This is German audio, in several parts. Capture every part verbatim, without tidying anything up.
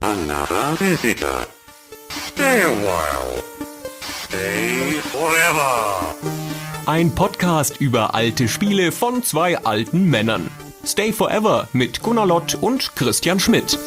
another visitor. Stay a while. Stay forever. Ein Podcast über alte Spiele von zwei alten Männern. Stay Forever mit Gunnar Lott und Christian Schmidt.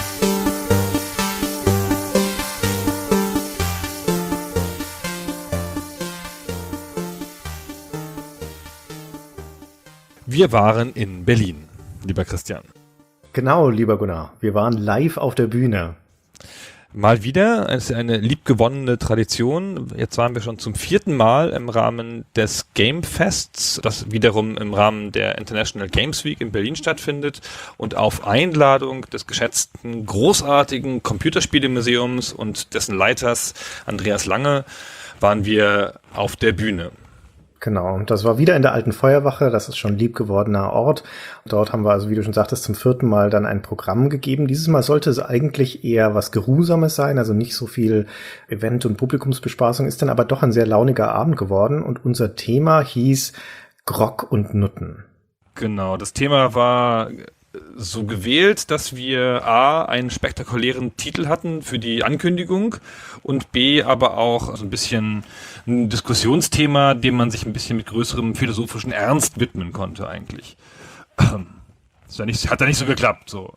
Wir waren in Berlin, lieber Christian. Genau, lieber Gunnar. Wir waren live auf der Bühne. Mal wieder, es ist eine liebgewonnene Tradition. Jetzt waren wir schon zum vierten Mal im Rahmen des Gamefests, das wiederum im Rahmen der International Games Week in Berlin stattfindet und auf Einladung des geschätzten, großartigen Computerspielemuseums und dessen Leiters Andreas Lange waren wir auf der Bühne. Genau, das war wieder in der alten Feuerwache, das ist schon ein lieb gewordener Ort. Dort haben wir also, wie du schon sagtest, zum vierten Mal dann ein Programm gegeben. Dieses Mal sollte es eigentlich eher was Geruhsames sein, also nicht so viel Event- und Publikumsbespaßung, ist dann aber doch ein sehr launiger Abend geworden und unser Thema hieß Grog und Nutten. Genau, das Thema war so gewählt, dass wir A, einen spektakulären Titel hatten für die Ankündigung und B, aber auch so ein bisschen ein Diskussionsthema, dem man sich ein bisschen mit größerem philosophischen Ernst widmen konnte eigentlich. Das hat, nicht, hat ja nicht so geklappt, so.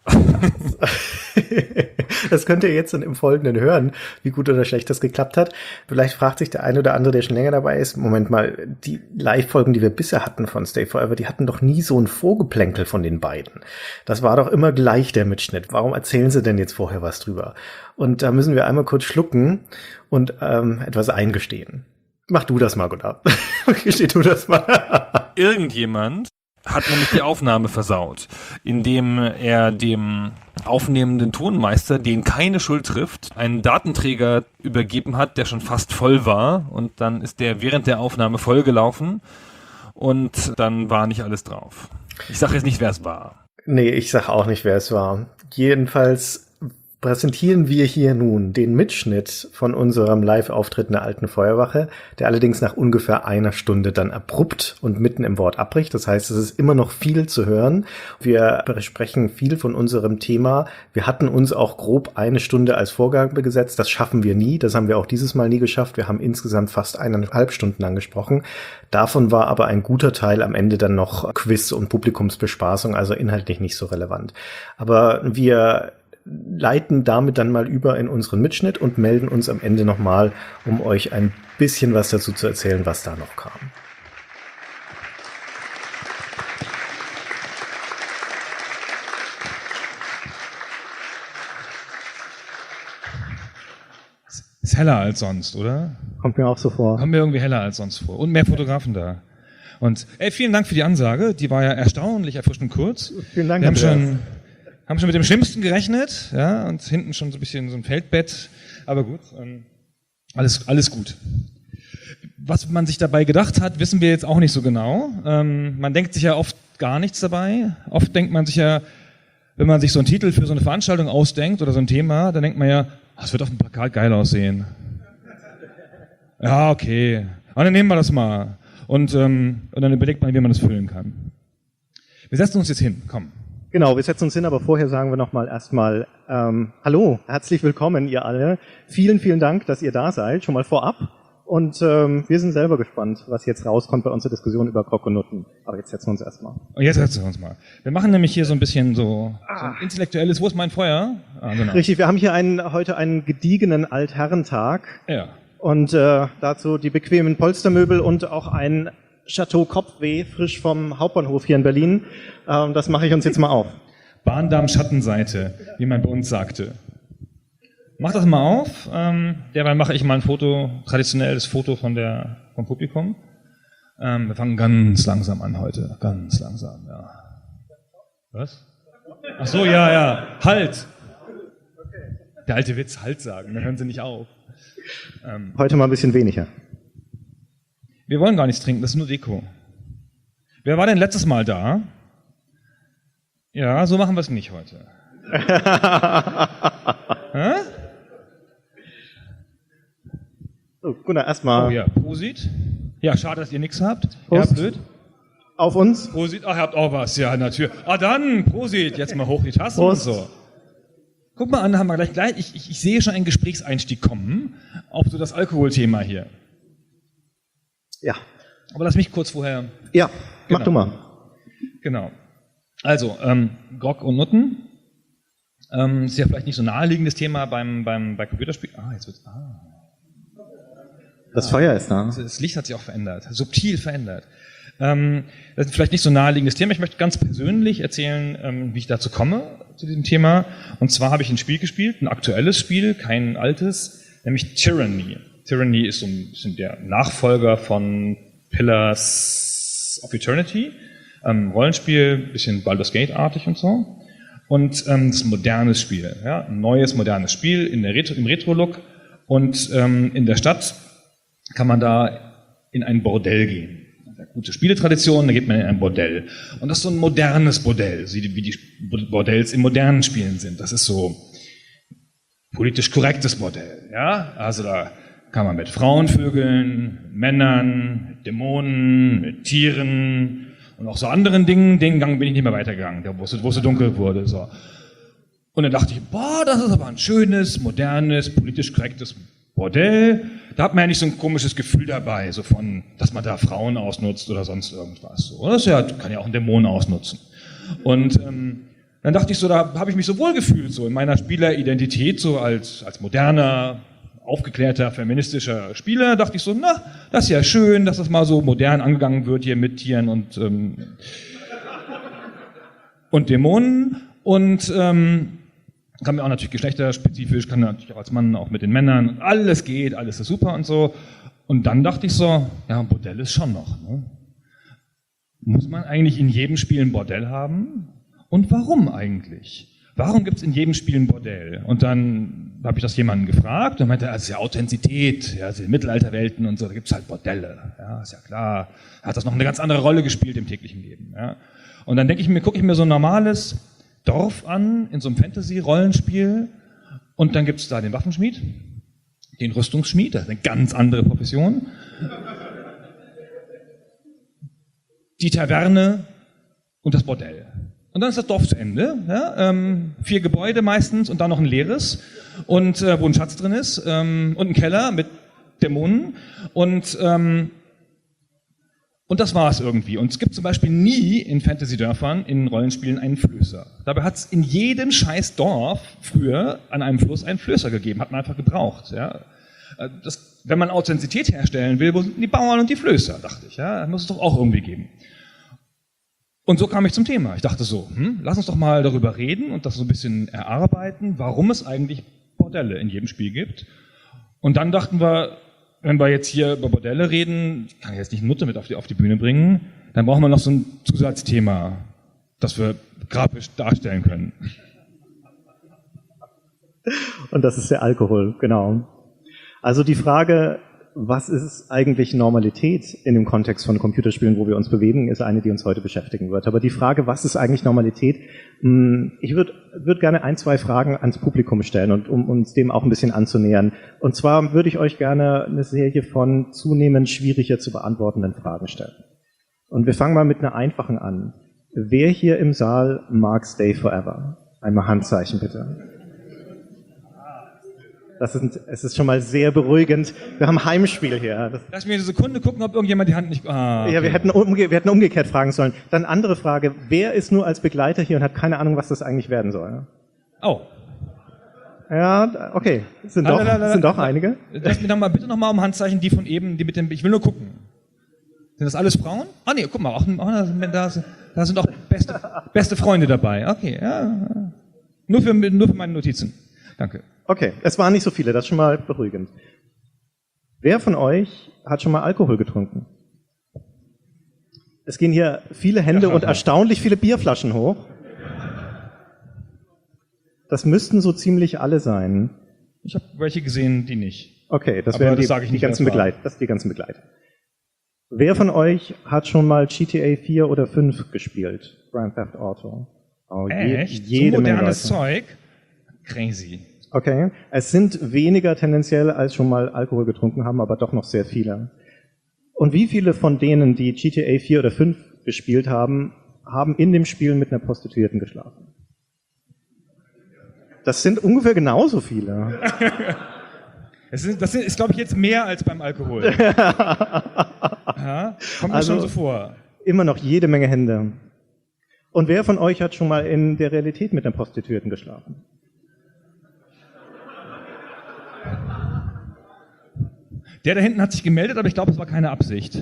Das könnt ihr jetzt dann im Folgenden hören, wie gut oder schlecht das geklappt hat. Vielleicht fragt sich der eine oder andere, der schon länger dabei ist, Moment mal, die Live-Folgen, die wir bisher hatten von Stay Forever, die hatten doch nie so ein Vorgeplänkel von den beiden. Das war doch immer gleich der Mitschnitt. Warum erzählen sie denn jetzt vorher was drüber? Und da müssen wir einmal kurz schlucken und ähm, etwas eingestehen. Mach du das mal, Gunnar. Gesteh du das mal. Irgendjemand hat nämlich die Aufnahme versaut, indem er dem aufnehmenden Tonmeister, den keine Schuld trifft, einen Datenträger übergeben hat, der schon fast voll war und dann ist der während der Aufnahme vollgelaufen und dann war nicht alles drauf. Ich sage jetzt nicht, wer es war. Nee, ich sag auch nicht, wer es war. Jedenfalls präsentieren wir hier nun den Mitschnitt von unserem Live-Auftritt in der alten Feuerwache, der allerdings nach ungefähr einer Stunde dann abrupt und mitten im Wort abbricht. Das heißt, es ist immer noch viel zu hören. Wir besprechen viel von unserem Thema. Wir hatten uns auch grob eine Stunde als Vorgabe gesetzt. Das schaffen wir nie. Das haben wir auch dieses Mal nie geschafft. Wir haben insgesamt fast eineinhalb Stunden lang gesprochen. Davon war aber ein guter Teil am Ende dann noch Quiz und Publikumsbespaßung, also inhaltlich nicht so relevant. Aber wir leiten damit dann mal über in unseren Mitschnitt und melden uns am Ende nochmal, um euch ein bisschen was dazu zu erzählen, was da noch kam. Ist heller als sonst, oder? Kommt mir auch so vor. Kommt mir irgendwie heller als sonst vor. Und mehr Fotografen da. Und ey, vielen Dank für die Ansage. Die war ja erstaunlich erfrischend kurz. Vielen Dank. Wir haben schon Haben schon mit dem Schlimmsten gerechnet, ja, und hinten schon so ein bisschen so ein Feldbett, aber gut, ähm, alles, alles gut. Was man sich dabei gedacht hat, wissen wir jetzt auch nicht so genau. Ähm, man denkt sich ja oft gar nichts dabei. Oft denkt man sich ja, wenn man sich so einen Titel für so eine Veranstaltung ausdenkt oder so ein Thema, dann denkt man ja, oh, das wird auf dem Plakat geil aussehen. Ja, okay. Aber dann nehmen wir das mal. Und, ähm, und dann überlegt man, wie man das füllen kann. Wir setzen uns jetzt hin, komm. Genau, wir setzen uns hin, aber vorher sagen wir nochmal erstmal ähm, Hallo, herzlich willkommen ihr alle. Vielen, vielen Dank, dass ihr da seid, schon mal vorab. Und ähm, wir sind selber gespannt, was jetzt rauskommt bei unserer Diskussion über Grog und Nutten. Aber jetzt setzen wir uns erstmal. Und jetzt setzen wir uns mal. Wir machen nämlich hier so ein bisschen so, ah. so ein intellektuelles, wo ist mein Feuer? Ah, genau. Richtig, wir haben hier einen, heute einen gediegenen Altherrentag. Ja. Und äh, dazu die bequemen Polstermöbel und auch ein Chateau Kopfweh, frisch vom Hauptbahnhof hier in Berlin. Ähm, das mache ich uns jetzt mal auf. Bahndamm Schattenseite, wie man bei uns sagte. Mach das mal auf. Ähm, derweil mache ich mal ein Foto, traditionelles Foto von der, vom Publikum. Ähm, wir fangen ganz langsam an heute. Ganz langsam, ja. Was? Ach so, ja, ja. Halt! Der alte Witz, halt sagen, dann hören Sie nicht auf. Ähm, heute mal ein bisschen weniger. Wir wollen gar nichts trinken, das ist nur Deko. Wer war denn letztes Mal da? Ja, so machen wir es nicht heute. Hä? So, Gunnar, erstmal. Oh ja, Prosit. Ja, schade, dass ihr nichts habt. Prost. Ja, blöd. Auf uns. Prosit. Ach, ihr habt auch was, ja, natürlich. Ah, dann, Prosit. Jetzt mal hoch die Tassen Prost. und so. Guck mal an, haben wir gleich gleich. Ich, ich, ich sehe schon einen Gesprächseinstieg kommen auf so das Alkoholthema hier. Ja. Aber lass mich kurz vorher. Ja, mach Genau. du mal. Genau. Also, ähm, Grog und Nutten. Ähm, ist ja vielleicht nicht so naheliegendes Thema beim, beim, bei Computerspielen. Ah, jetzt wird's. Ah. Das Feuer ist da. Das Licht hat sich auch verändert, subtil verändert. Ähm, das ist vielleicht nicht so naheliegendes Thema. Ich möchte ganz persönlich erzählen, ähm, wie ich dazu komme, zu diesem Thema. Und zwar habe ich ein Spiel gespielt, ein aktuelles Spiel, kein altes, nämlich Tyranny. Tyranny ist so ein bisschen der Nachfolger von Pillars of Eternity. Ähm, Rollenspiel, bisschen Baldur's Gate-artig und so. Und ähm, das ist ein modernes Spiel, ja, ein neues, modernes Spiel in der Retro, im Retro-Look. Und ähm, in der Stadt kann man da in ein Bordell gehen. Gute Spieletradition, da geht man in ein Bordell. Und das ist so ein modernes Bordell, wie die Bordells in modernen Spielen sind. Das ist so politisch korrektes Bordell, ja. Also da kann man mit Frauen vögeln, Männern, mit Dämonen, mit Tieren und auch so anderen Dingen. Den Gang bin ich nicht mehr weitergegangen, wo es, wo es so dunkel wurde, so. Und dann dachte ich, boah, das ist aber ein schönes, modernes, politisch korrektes Bordell. Da hat man ja nicht so ein komisches Gefühl dabei, so von, dass man da Frauen ausnutzt oder sonst irgendwas. So. Das ja, kann ja auch ein Dämon ausnutzen. Und ähm, dann dachte ich so, da habe ich mich so wohl gefühlt, so in meiner Spieleridentität, so als, als moderner, aufgeklärter, feministischer Spieler, dachte ich so, na, das ist ja schön, dass das mal so modern angegangen wird hier mit Tieren und, ähm, und Dämonen. Und ähm, kann mir auch natürlich geschlechterspezifisch, kann natürlich auch als Mann auch mit den Männern, alles geht, alles ist super und so. Und dann dachte ich so, ja, ein Bordell ist schon noch. Ne? Muss man eigentlich in jedem Spiel ein Bordell haben? Und warum eigentlich? Warum gibt es in jedem Spiel ein Bordell? Und dann habe ich das jemanden gefragt und meinte, das ist ja Authentizität, ja, also in Mittelalterwelten und so, da gibt es halt Bordelle. Ja, ist ja klar. Hat das noch eine ganz andere Rolle gespielt im täglichen Leben. Ja? Und dann denke ich mir, gucke ich mir so ein normales Dorf an, in so einem Fantasy-Rollenspiel, und dann gibt es da den Waffenschmied, den Rüstungsschmied, das ist eine ganz andere Profession, die Taverne und das Bordell. Und dann ist das Dorf zu Ende, ja, ähm, vier Gebäude meistens und dann noch ein leeres, und äh, wo ein Schatz drin ist, ähm, und ein Keller mit Dämonen, und ähm, Und das war es irgendwie. Und es gibt zum Beispiel nie in Fantasy-Dörfern, in Rollenspielen, einen Flößer. Dabei hat es in jedem scheiß Dorf früher an einem Fluss einen Flößer gegeben, hat man einfach gebraucht. Ja. Das, wenn man Authentizität herstellen will, wo sind die Bauern und die Flößer, dachte ich. Ja. Das muss es doch auch irgendwie geben. Und so kam ich zum Thema. Ich dachte so, hm, lass uns doch mal darüber reden und das so ein bisschen erarbeiten, warum es eigentlich Bordelle in jedem Spiel gibt. Und dann dachten wir, wenn wir jetzt hier über Bordelle reden, ich kann jetzt nicht Nutte mit auf die, auf die Bühne bringen, dann brauchen wir noch so ein Zusatzthema, das wir grafisch darstellen können. Und das ist der Alkohol, genau. Also die Frage, was ist eigentlich Normalität in dem Kontext von Computerspielen, wo wir uns bewegen, ist eine, die uns heute beschäftigen wird. Aber die Frage, was ist eigentlich Normalität? Ich würde würd gerne ein, zwei Fragen ans Publikum stellen, und um uns dem auch ein bisschen anzunähern. Und zwar würde ich euch gerne eine Serie von zunehmend schwieriger zu beantwortenden Fragen stellen. Und wir fangen mal mit einer einfachen an. Wer hier im Saal mag Stay Forever? Einmal Handzeichen bitte. Das ist, es ist schon mal sehr beruhigend. Wir haben Heimspiel hier. Das Lass mich eine Sekunde gucken, ob irgendjemand die Hand nicht... Ah, okay. Ja, wir hätten, umge wir hätten umgekehrt fragen sollen. Dann andere Frage. Wer ist nur als Begleiter hier und hat keine Ahnung, was das eigentlich werden soll? Oh. Ja, okay. Sind doch, Lalalala. sind doch einige. Lass mich noch mal, bitte nochmal um Handzeichen, die von eben, die mit dem... Ich will nur gucken. Sind das alles Frauen? Ah nee, guck mal, auch, da, da sind auch beste, beste Freunde dabei. Okay, ja. Nur für, nur für meine Notizen. Danke. Okay, es waren nicht so viele, das ist schon mal beruhigend. Wer von euch hat schon mal Alkohol getrunken? Es gehen hier viele Hände und erstaunlich viele Bierflaschen hoch. Das müssten so ziemlich alle sein. Ich habe welche gesehen, die nicht. Okay, das Aber wären das die, sag ich die nicht, ganzen was war. Begleit, das sind die ganzen Begleiter. Wer von euch hat schon mal G T A vier oder fünf gespielt? Grand Theft Auto. Oh, Echt? Je, jede so Menge modernes Leute. Zeug? Crazy. Okay, es sind weniger tendenziell, als schon mal Alkohol getrunken haben, aber doch noch sehr viele. Und wie viele von denen, die G T A vier oder fünf gespielt haben, haben in dem Spiel mit einer Prostituierten geschlafen? Das sind ungefähr genauso viele. Das, sind, das sind, ist, glaube ich, jetzt mehr als beim Alkohol. Ja, kommt mir Also- schon so vor. Immer noch jede Menge Hände. Und wer von euch hat schon mal in der Realität mit einer Prostituierten geschlafen? Der da hinten hat sich gemeldet, aber ich glaube, es war keine Absicht.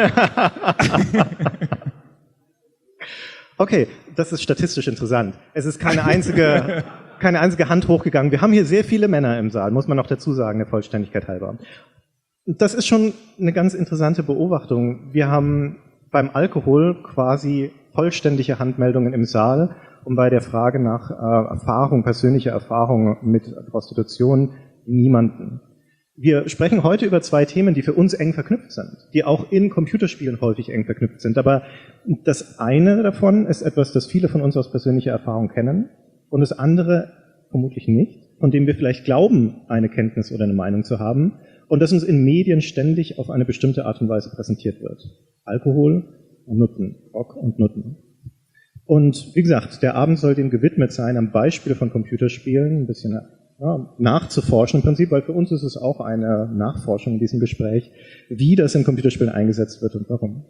Okay, das ist statistisch interessant. Es ist keine einzige, keine einzige Hand hochgegangen. Wir haben hier sehr viele Männer im Saal, muss man noch dazu sagen, der Vollständigkeit halber. Das ist schon eine ganz interessante Beobachtung. Wir haben beim Alkohol quasi vollständige Handmeldungen im Saal und bei der Frage nach äh, Erfahrung, persönlicher Erfahrung mit Prostitution niemanden. Wir sprechen heute über zwei Themen, die für uns eng verknüpft sind, die auch in Computerspielen häufig eng verknüpft sind. Aber das eine davon ist etwas, das viele von uns aus persönlicher Erfahrung kennen und das andere vermutlich nicht, von dem wir vielleicht glauben, eine Kenntnis oder eine Meinung zu haben und das uns in Medien ständig auf eine bestimmte Art und Weise präsentiert wird. Alkohol und Nutten, Rock und Nutten. Und wie gesagt, der Abend soll dem gewidmet sein, am Beispiel von Computerspielen ein bisschen ja, nachzuforschen im Prinzip, weil für uns ist es auch eine Nachforschung in diesem Gespräch, wie das in Computerspielen eingesetzt wird und warum.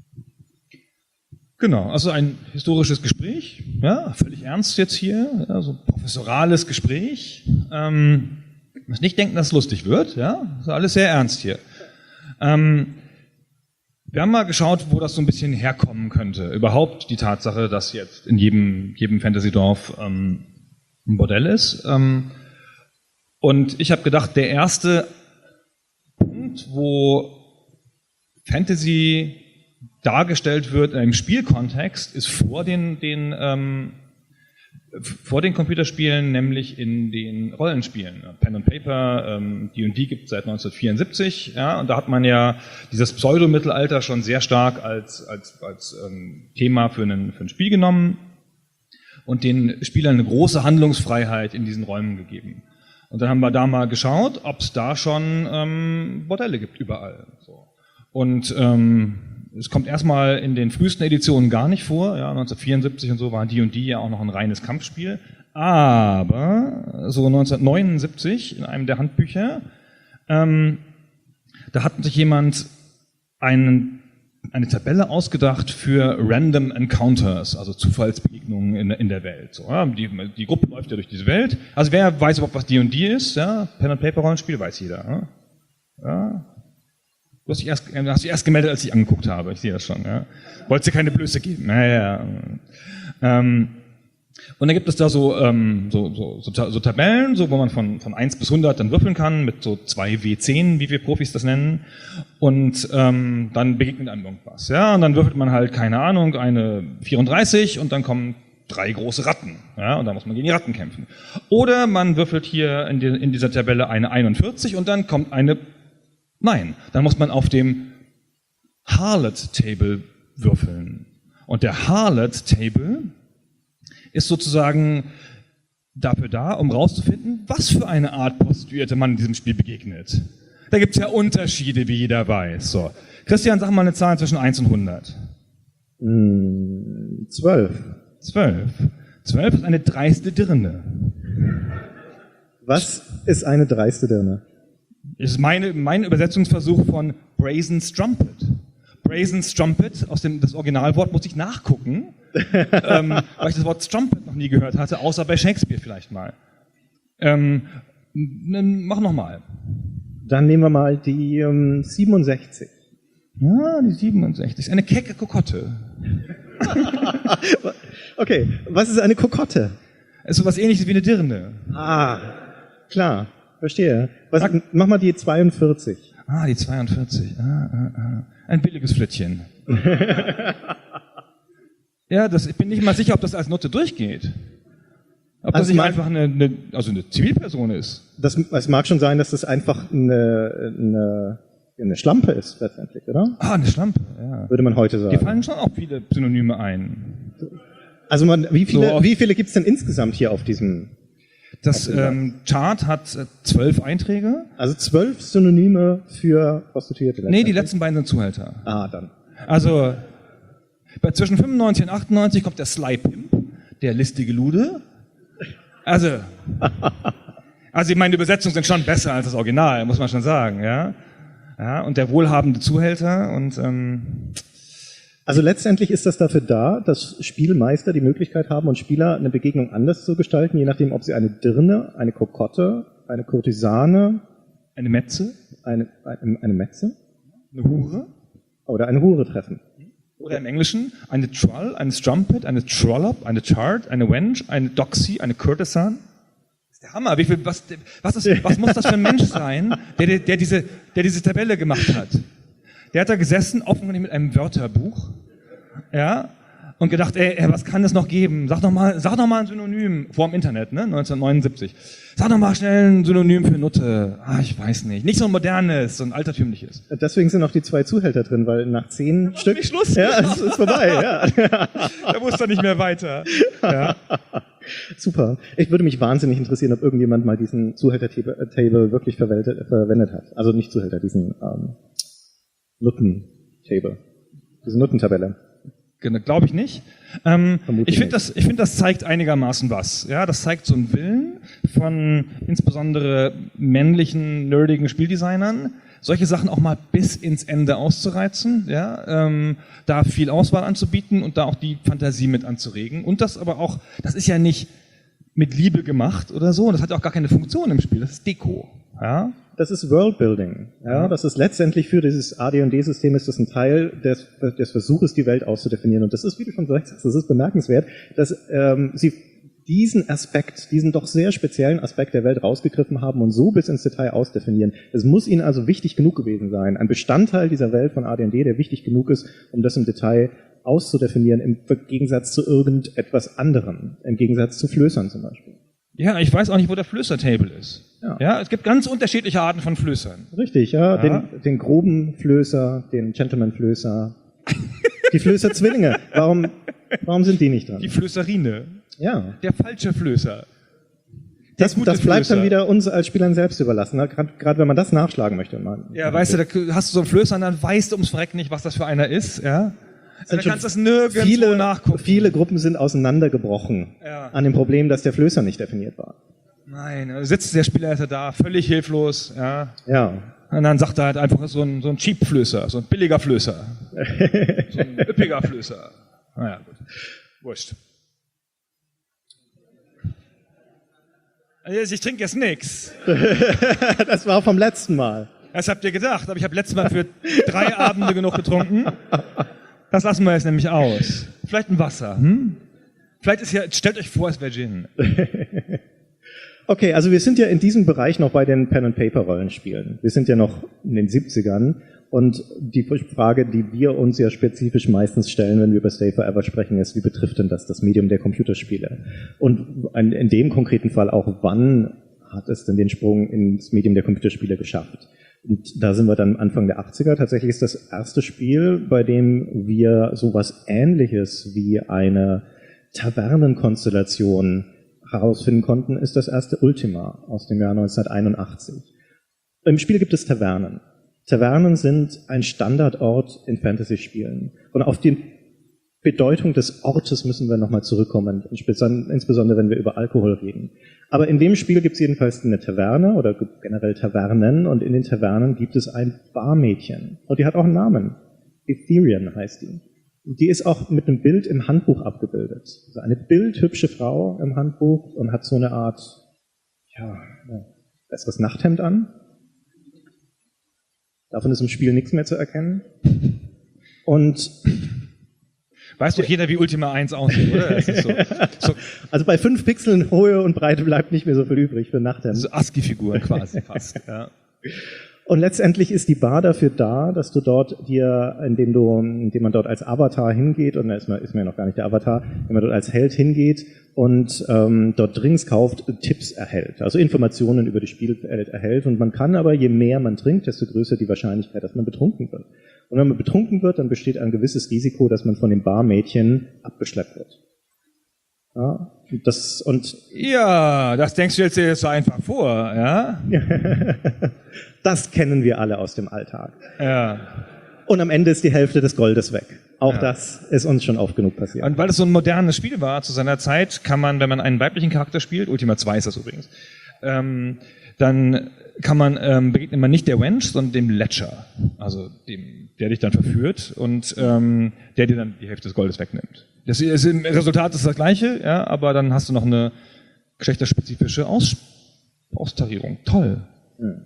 Genau, also ein historisches Gespräch, ja, völlig ernst jetzt hier, also professorales Gespräch. Ähm, ich muss nicht denken, dass es lustig wird, ja, ist alles sehr ernst hier. Ähm, wir haben mal geschaut, wo das so ein bisschen herkommen könnte. Überhaupt die Tatsache, dass jetzt in jedem, jedem Fantasy-Dorf ähm, ein Bordell ist. Ähm, und ich habe gedacht, der erste Punkt, wo Fantasy dargestellt wird in einem Spielkontext, ist vor den, den, ähm, vor den Computerspielen, nämlich in den Rollenspielen. Pen and Paper, ähm, D und D gibt es seit neunzehnhundertvierundsiebzig, ja, und da hat man ja dieses Pseudo-Mittelalter schon sehr stark als, als, als ähm, Thema für, einen, für ein Spiel genommen und den Spielern eine große Handlungsfreiheit in diesen Räumen gegeben. Und dann haben wir da mal geschaut, ob es da schon ähm, Bordelle gibt, überall. So. Und ähm, es kommt erstmal in den frühesten Editionen gar nicht vor. Ja, neunzehnhundertvierundsiebzig und so war D und D ja auch noch ein reines Kampfspiel. Aber so neunzehnhundertneunundsiebzig in einem der Handbücher, ähm, da hat sich jemand einen, eine Tabelle ausgedacht für Random Encounters, also Zufallsbegegnungen in, in der Welt. So, ja, die, die Gruppe läuft ja durch diese Welt. Also wer weiß überhaupt, was D und D ist? Ja, Pen and Paper Rollenspiel weiß jeder. Ja. Ja. Du hast dich erst, du hast dich erst gemeldet, als ich angeguckt habe. Ich sehe das schon. Ja. Wolltest dir keine Blöße geben. Naja. Ähm, und dann gibt es da so, ähm, so, so, so, so Tabellen, so, wo man von, von eins bis hundert dann würfeln kann, mit so zwei W zehn, wie wir Profis das nennen. Und ähm, dann begegnet einem irgendwas. Ja. Und dann würfelt man halt, keine Ahnung, eine vierunddreißig und dann kommen drei große Ratten. Ja. Und dann muss man gegen die Ratten kämpfen. Oder man würfelt hier in, die, in dieser Tabelle eine einundvierzig und dann kommt eine Nein, dann muss man auf dem Harlot-Table würfeln. Und der Harlot-Table ist sozusagen dafür da, um rauszufinden, was für eine Art Prostituierte man in diesem Spiel begegnet. Da gibt es ja Unterschiede, wie jeder weiß. So. Christian, sag mal eine Zahl zwischen eins und hundert. Mm, zwölf. Zwölf. Zwölf ist eine dreiste Dirne. Was ist eine dreiste Dirne? Das ist meine, mein Übersetzungsversuch von Brazen Strumpet. Brazen Strumpet, aus dem, das Originalwort muss ich nachgucken, ähm, weil ich das Wort Strumpet noch nie gehört hatte, außer bei Shakespeare vielleicht mal. Ähm, mach nochmal. Dann nehmen wir mal die ähm, siebenundsechzig. Ja, die siebenundsechzig. Eine kecke Kokotte. Okay, was ist eine Kokotte? Ist so was Ähnliches wie eine Dirne. Ah, klar. Verstehe. Was, mach mal die zweiundvierzig. Ah, die zweiundvierzig. Ah, ah, ah. Ein billiges Flittchen. Ja, das, ich bin nicht mal sicher, ob das als Nutte durchgeht. Ob Also das nicht mein- einfach eine, eine, also eine Zivilperson ist. Das, es mag schon sein, dass das einfach eine, eine, eine Schlampe ist, letztendlich, oder? Ah, eine Schlampe, ja. Würde man heute Hier sagen. fallen schon auch viele Synonyme ein. Also man, wie viele, So. wie viele gibt's denn insgesamt hier auf diesem? Das ähm, Chart hat äh, zwölf Einträge. Also zwölf Synonyme für Prostituierte. Nee, die letztendlich? letzten beiden sind Zuhälter. Ah, dann. Also bei zwischen fünfundneunzig und achtundneunzig kommt der Sly Pimp, der listige Lude. Also, also ich meine, die Übersetzungen sind schon besser als das Original, muss man schon sagen, ja. Ja, und der wohlhabende Zuhälter und ähm also letztendlich ist das dafür da, dass Spielmeister die Möglichkeit haben und Spieler eine Begegnung anders zu gestalten, je nachdem, ob sie eine Dirne, eine Kokotte, eine Kurtisane, eine Metze, eine, eine, eine Metze, eine Hure oder eine Hure treffen. Oder im Englischen eine Troll, eine Strumpet, eine Trollop, eine Chart, eine Wench, eine Doxy, eine Courtesan. Das ist der Hammer. Wie viel, was, was, ist, was muss das für ein Mensch sein, der, der, der, diese, der diese Tabelle gemacht hat? Der hat da gesessen, offenkundig mit einem Wörterbuch, ja, und gedacht, ey, ey, was kann es noch geben? Sag doch mal, sag doch mal ein Synonym vor dem Internet, ne, neunzehnhundertneunundsiebzig. Sag doch mal schnell ein Synonym für Nutte. Ah, ich weiß nicht. Nicht so ein modernes, so ein altertümliches. Deswegen sind auch die zwei Zuhälter drin, weil nach zehn da Stück... Schluss. Ja, es ist vorbei, ja. Da muss er nicht mehr weiter. Ja. Super. Ich würde mich wahnsinnig interessieren, ob irgendjemand mal diesen Zuhälter-Table wirklich verwendet, verwendet hat. Also nicht Zuhälter, diesen ähm, Nutten-Table. Diese Nuttentabelle. Genau, glaube ich nicht. Ähm, Vermutlich ich finde, nicht. das, ich finde, das zeigt einigermaßen was. Ja, das zeigt so einen Willen von insbesondere männlichen, nerdigen Spieldesignern, solche Sachen auch mal bis ins Ende auszureizen, ja, ähm, da viel Auswahl anzubieten und da auch die Fantasie mit anzuregen. Und das aber auch, das ist ja nicht mit Liebe gemacht oder so, und das hat auch gar keine Funktion im Spiel, das ist Deko. Ja. Das ist Worldbuilding. Ja, das ist letztendlich für dieses A D und D-System ist das ein Teil des, des Versuches, die Welt auszudefinieren. Und das ist, wie du schon sagst, das ist bemerkenswert, dass ähm, sie diesen Aspekt, diesen doch sehr speziellen Aspekt der Welt rausgegriffen haben und so bis ins Detail ausdefinieren. Es muss ihnen also wichtig genug gewesen sein, ein Bestandteil dieser Welt von A D und D, der wichtig genug ist, um das im Detail auszudefinieren, im Gegensatz zu irgendetwas anderem, im Gegensatz zu Flößern zum Beispiel. Ja, ich weiß auch nicht, wo der Flößer-Table ist. Ja. Ja, es gibt ganz unterschiedliche Arten von Flößern. Richtig, ja, Ja. Den, den groben Flößer, den Gentleman-Flößer, die Flößer-Zwillinge. Warum, warum sind die nicht dran? Die Flößerine. Ja, Der falsche Flößer. Der das, gute das bleibt Flößer. dann wieder uns als Spielern selbst überlassen, gerade wenn man das nachschlagen möchte. Man, Ja, weißt du, da hast du so einen Flößer und dann weißt du ums Verrecken nicht, was das für einer ist, ja? Also Sind dann schon kannst du es nirgendwo viele, nachgucken. viele Gruppen sind auseinandergebrochen Ja. an dem Problem, dass der Flößer nicht definiert war. Nein, da sitzt der Spielerleiter da, völlig hilflos, ja. Ja, Und dann sagt er halt einfach so ein, so ein Cheap-Flößer, so ein billiger Flößer. So ein üppiger Flößer. Naja, gut. Wurscht. Also ich trinke jetzt nix. das war vom letzten Mal. Das habt ihr gedacht, aber ich habe letztes Mal für drei Abende genug getrunken. Das lassen wir jetzt nämlich aus. Vielleicht ein Wasser, hm? Vielleicht ist ja, stellt euch vor, es wäre Gin. Okay, also wir sind ja in diesem Bereich noch bei den Pen-and-Paper-Rollenspielen. Wir sind ja noch in den siebzigern und die Frage, die wir uns ja spezifisch meistens stellen, wenn wir über Stay Forever sprechen, ist, wie betrifft denn das das Medium der Computerspiele? Und in dem konkreten Fall auch, wann hat es denn den Sprung ins Medium der Computerspiele geschafft? Und da sind wir dann Anfang der achtziger. Tatsächlich ist das erste Spiel, bei dem wir sowas Ähnliches wie eine Tavernenkonstellation herausfinden konnten, ist das erste Ultima aus dem Jahr neunzehnhunderteinundachtzig. Im Spiel gibt es Tavernen. Tavernen sind ein Standardort in Fantasy-Spielen. Und auf die Bedeutung des Ortes müssen wir nochmal zurückkommen, insbesondere wenn wir über Alkohol reden. Aber in dem Spiel gibt es jedenfalls eine Taverne oder generell Tavernen und in den Tavernen gibt es ein Barmädchen. Und die hat auch einen Namen. Ethereum heißt die. Die ist auch mit einem Bild im Handbuch abgebildet. Also eine bildhübsche Frau im Handbuch und hat so eine Art, ja, besseres Nachthemd an. Davon ist im Spiel nichts mehr zu erkennen. Und Weiß doch jeder, wie Ultima eins aussieht, oder? Das ist so, so, also bei fünf Pixeln Höhe und Breite bleibt nicht mehr so viel übrig für Nachthemd. so ASCII-Figuren quasi fast. Ja. Und letztendlich ist die Bar dafür da, dass du dort dir, indem du, indem man dort als Avatar hingeht, und da ist man, ist man ja noch gar nicht der Avatar, wenn man dort als Held hingeht und ähm, dort Drinks kauft, Tipps erhält, also Informationen über die Spielwelt erhält. Und man kann aber, je mehr man trinkt, desto größer die Wahrscheinlichkeit, dass man betrunken wird. Und wenn man betrunken wird, dann besteht ein gewisses Risiko, dass man von dem Barmädchen abgeschleppt wird. Ja, das, und ja, das denkst du jetzt, jetzt so einfach vor, ja? das kennen wir alle aus dem Alltag. Ja. und am Ende ist die Hälfte des Goldes weg. Auch Ja. das ist uns schon oft genug passiert. Und weil es so ein modernes Spiel war zu seiner Zeit, kann man, wenn man einen weiblichen Charakter spielt, Ultima zwei ist das übrigens, ähm, dann kann man, ähm, begegnet man nicht der Wench, sondern dem Ledger. Also dem, der dich dann verführt und ähm, der dir dann die Hälfte des Goldes wegnimmt. Das ist, im Resultat ist das gleiche, ja, aber dann hast du noch eine geschlechterspezifische Aus, Austarierung. Toll. Hm.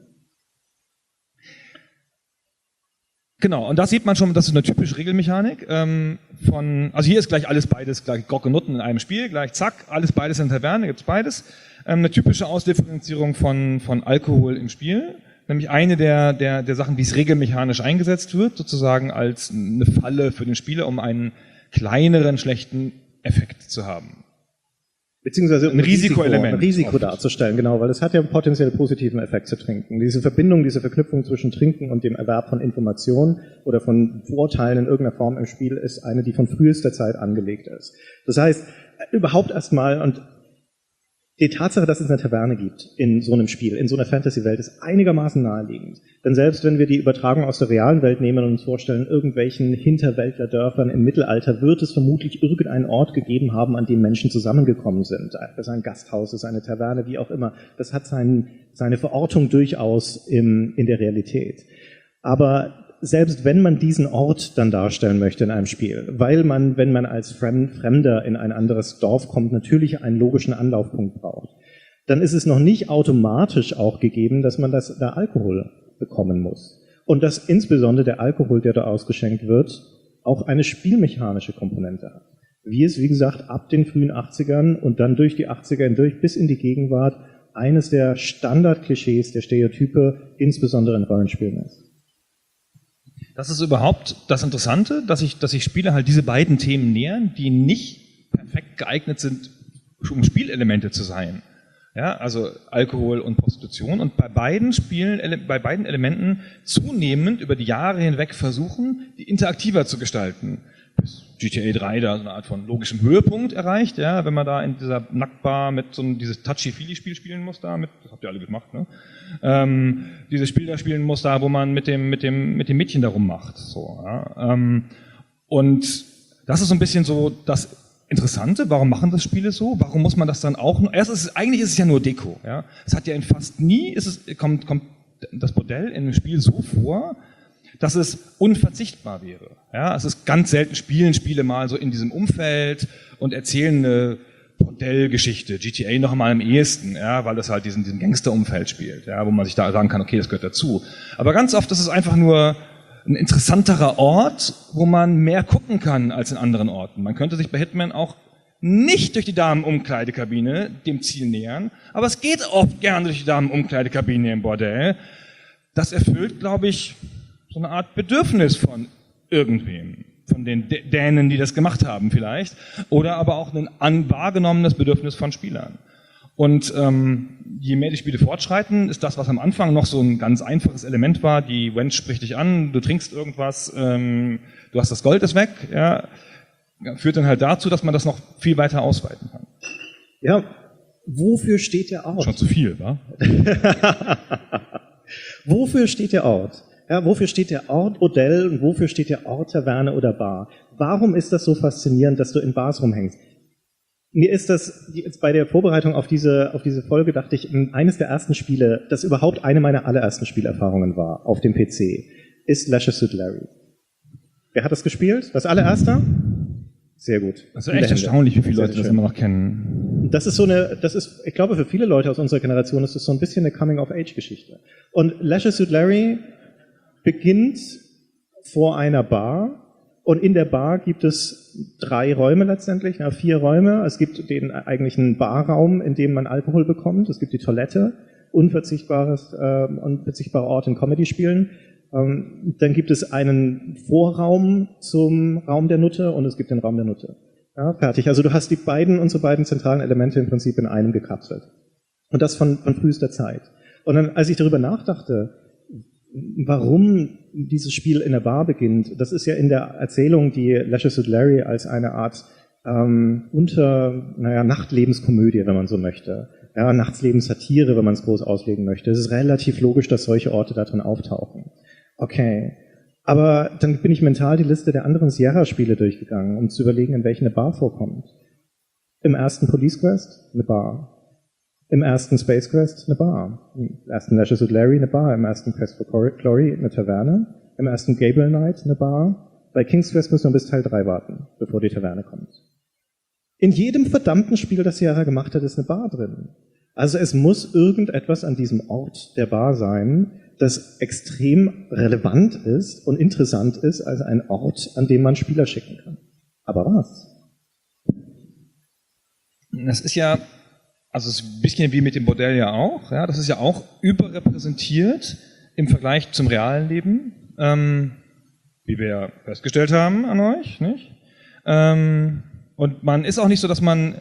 Genau, und da sieht man schon, das ist eine typische Regelmechanik ähm, von, also hier ist gleich alles beides, gleich Grog und Nutten in einem Spiel, gleich zack, alles beides in der Taverne, gibt's beides. Ähm, eine typische Ausdifferenzierung von, von Alkohol im Spiel, nämlich eine der, der, der Sachen, wie es regelmechanisch eingesetzt wird, sozusagen als eine Falle für den Spieler, um einen kleineren, schlechten Effekt zu haben. Beziehungsweise ein Risikoelement. Ein Risiko darzustellen, genau, weil es hat ja einen potenziell positiven Effekt zu trinken. Diese Verbindung, diese Verknüpfung zwischen Trinken und dem Erwerb von Informationen oder von Vorteilen in irgendeiner Form im Spiel ist eine, die von frühester Zeit angelegt ist. Das heißt, überhaupt erstmal, und die Tatsache, dass es eine Taverne gibt in so einem Spiel, in so einer Fantasy-Welt, ist einigermaßen naheliegend. Denn selbst wenn wir die Übertragung aus der realen Welt nehmen und uns vorstellen, irgendwelchen Hinterwäldlerdörfern im Mittelalter wird es vermutlich irgendeinen Ort gegeben haben, an dem Menschen zusammengekommen sind. Das ist ein Gasthaus, ist eine Taverne, wie auch immer. Das hat sein, seine Verortung durchaus im, in der Realität. Aber selbst wenn man diesen Ort dann darstellen möchte in einem Spiel, weil man, wenn man als Fremder in ein anderes Dorf kommt, natürlich einen logischen Anlaufpunkt braucht, dann ist es noch nicht automatisch auch gegeben, dass man das, da Alkohol bekommen muss. Und dass insbesondere der Alkohol, der da ausgeschenkt wird, auch eine spielmechanische Komponente hat. Wie es, wie gesagt, ab den frühen achtzigern und dann durch die achtziger hindurch bis in die Gegenwart eines der Standardklischees, der Stereotype, insbesondere in Rollenspielen ist. Das ist überhaupt das Interessante, dass sich dass sich Spieler halt diese beiden Themen nähern, die nicht perfekt geeignet sind, um Spielelemente zu sein. Ja, also Alkohol und Prostitution. Und bei beiden Spielen, bei beiden Elementen zunehmend über die Jahre hinweg versuchen, die interaktiver zu gestalten. Bis G T A drei da so eine Art von logischem Höhepunkt erreicht, ja, wenn man da in dieser Nacktbar mit so einem, dieses Touchy-Feely-Spiel spielen muss da, mit, das habt ihr alle gemacht, ne? Ähm, dieses Spiel da spielen muss da, wo man mit dem, mit dem, mit dem Mädchen da rummacht, so, ja. Ähm, und das ist so ein bisschen so das Interessante, warum machen das Spiele so? Warum muss man das dann auch noch? Erstens, eigentlich ist es ja nur Deko, ja. Es hat ja in fast nie, ist es, kommt, kommt das Modell in einem Spiel so vor, dass es unverzichtbar wäre. Ja, es ist ganz selten, spielen Spiele mal so in diesem Umfeld und erzählen eine Bordellgeschichte. G T A noch einmal am ehesten, ja, weil das halt diesen, diesen Gangsterumfeld spielt, ja, wo man sich da sagen kann, okay, das gehört dazu. Aber ganz oft ist es einfach nur ein interessanterer Ort, wo man mehr gucken kann als in anderen Orten. Man könnte sich bei Hitman auch nicht durch die Damenumkleidekabine dem Ziel nähern, aber es geht oft gerne durch die Damenumkleidekabine im Bordell. Das erfüllt, glaube ich, so eine Art Bedürfnis von irgendwem, von den Dänen, die das gemacht haben vielleicht, oder aber auch ein an wahrgenommenes Bedürfnis von Spielern. Und ähm, je mehr die Spiele fortschreiten, ist das, was am Anfang noch so ein ganz einfaches Element war, die Wench spricht dich an, du trinkst irgendwas, ähm, du hast das Gold ist weg, ja, führt dann halt dazu, dass man das noch viel weiter ausweiten kann. Ja, wofür steht der Ort? Schon zu viel, wa? Wofür steht der Ort? Ja, wofür steht der Ort Bordell und wofür steht der Ort Taverne oder Bar? Warum ist das so faszinierend, dass du in Bars rumhängst? Mir ist das, jetzt bei der Vorbereitung auf diese, auf diese Folge dachte ich, eines der ersten Spiele, das überhaupt eine meiner allerersten Spielerfahrungen war, auf dem P C, ist Leisure Suit Larry. Wer hat das gespielt? Das allererste? Sehr gut. Das ist echt erstaunlich, wie viele Leute das immer noch kennen. Das ist so eine, das ist, ich glaube, für viele Leute aus unserer Generation ist das so ein bisschen eine Coming-of-Age-Geschichte. Und Leisure Suit Larry beginnt vor einer Bar und in der Bar gibt es drei Räume letztendlich, na, vier Räume. Es gibt den eigentlichen Barraum, in dem man Alkohol bekommt. Es gibt die Toilette, unverzichtbares, äh, unverzichtbarer Ort in Comedy-Spielen. Ähm, dann gibt es einen Vorraum zum Raum der Nutte und es gibt den Raum der Nutte. Ja, fertig. Also du hast die beiden, unsere beiden zentralen Elemente im Prinzip in einem gekapselt. Und das von, von frühester Zeit. Und dann, als ich darüber nachdachte, warum dieses Spiel in der Bar beginnt, das ist ja in der Erzählung, die Leisure Suit Larry als eine Art ähm, unter, naja, Nachtlebenskomödie, wenn man so möchte, ja, Nachtlebenssatire, wenn man es groß auslegen möchte. Es ist relativ logisch, dass solche Orte da drin auftauchen. Okay, Aber dann bin ich mental die Liste der anderen Sierra-Spiele durchgegangen, um zu überlegen, in welchen eine Bar vorkommt. Im ersten Police Quest eine Bar. Im ersten Space Quest eine Bar. Im ersten Leisure Suit Larry eine Bar. Im ersten Quest for Glory eine Taverne. Im ersten Gable Knight eine Bar. Bei King's Quest müssen wir bis Teil drei warten, bevor die Taverne kommt. In jedem verdammten Spiel, das Sierra gemacht hat, ist eine Bar drin. Also es muss irgendetwas an diesem Ort der Bar sein, das extrem relevant ist und interessant ist als ein Ort, an dem man Spieler schicken kann. Aber was? Das ist ja, also es ist ein bisschen wie mit dem Bordell ja auch, ja, das ist ja auch überrepräsentiert im Vergleich zum realen Leben, ähm, wie wir ja festgestellt haben an euch, nicht? Ähm, und man ist auch nicht so, dass man,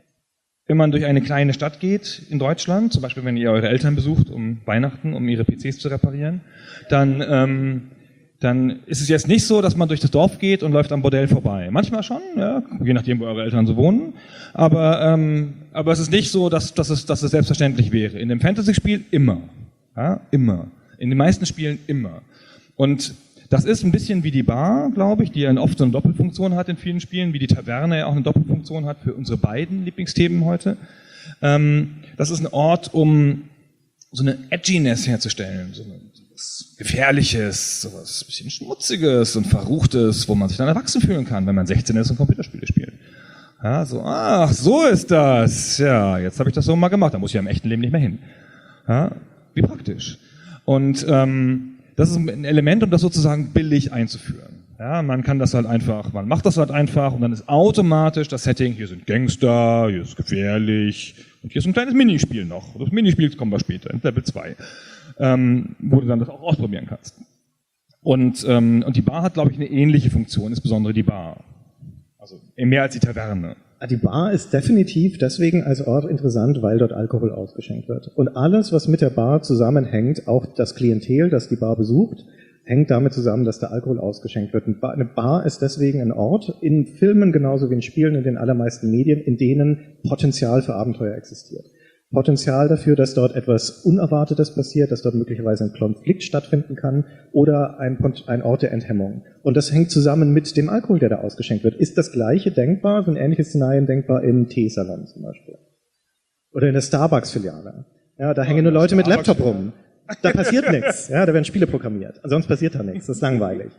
wenn man durch eine kleine Stadt geht in Deutschland, zum Beispiel wenn ihr eure Eltern besucht um Weihnachten, um ihre P Cs zu reparieren, dann, ähm, dann ist es jetzt nicht so, dass man durch das Dorf geht und läuft am Bordell vorbei. Manchmal schon, ja, je nachdem, wo eure Eltern so wohnen. Aber, ähm, aber es ist nicht so, dass, dass, es, dass es selbstverständlich wäre. In einem Fantasy-Spiel immer. Ja, immer. In den meisten Spielen immer. Und das ist ein bisschen wie die Bar, glaube ich, die ja oft so eine Doppelfunktion hat in vielen Spielen, wie die Taverne ja auch eine Doppelfunktion hat für unsere beiden Lieblingsthemen heute. Ähm, das ist ein Ort, um so eine Edginess herzustellen, so was Gefährliches, so was bisschen Schmutziges und Verruchtes, wo man sich dann erwachsen fühlen kann, wenn man sechzehn ist und Computerspiele spielt. Ja, so, ach, so ist das. Ja, jetzt habe ich das so mal gemacht, da muss ich ja im echten Leben nicht mehr hin. Ja, wie praktisch. Und ähm, das ist ein Element, um das sozusagen billig einzuführen. Ja, man kann das halt einfach, man macht das halt einfach und dann ist automatisch das Setting, hier sind Gangster, hier ist gefährlich und hier ist ein kleines Minispiel noch. Das Minispiel kommen wir später, in Level zwei, ähm, wo du dann das auch ausprobieren kannst. Und, ähm, und die Bar hat, glaube ich, eine ähnliche Funktion, insbesondere die Bar. Also mehr als die Taverne. Die Bar ist definitiv deswegen als Ort interessant, weil dort Alkohol ausgeschenkt wird. Und alles, was mit der Bar zusammenhängt, auch das Klientel, das die Bar besucht, hängt damit zusammen, dass da Alkohol ausgeschenkt wird. Eine Bar ist deswegen ein Ort, in Filmen genauso wie in Spielen, in den allermeisten Medien, in denen Potenzial für Abenteuer existiert. Potenzial dafür, dass dort etwas Unerwartetes passiert, dass dort möglicherweise ein Konflikt stattfinden kann oder ein, ein Ort der Enthemmung. Und das hängt zusammen mit dem Alkohol, der da ausgeschenkt wird. Ist das Gleiche denkbar, so ein ähnliches Szenario denkbar im Teesalon zum Beispiel? Oder in der Starbucks-Filiale? Ja, da hängen nur Leute mit Laptop rum. Da passiert nichts. Ja, da werden Spiele programmiert. Sonst passiert da nichts. Das ist langweilig.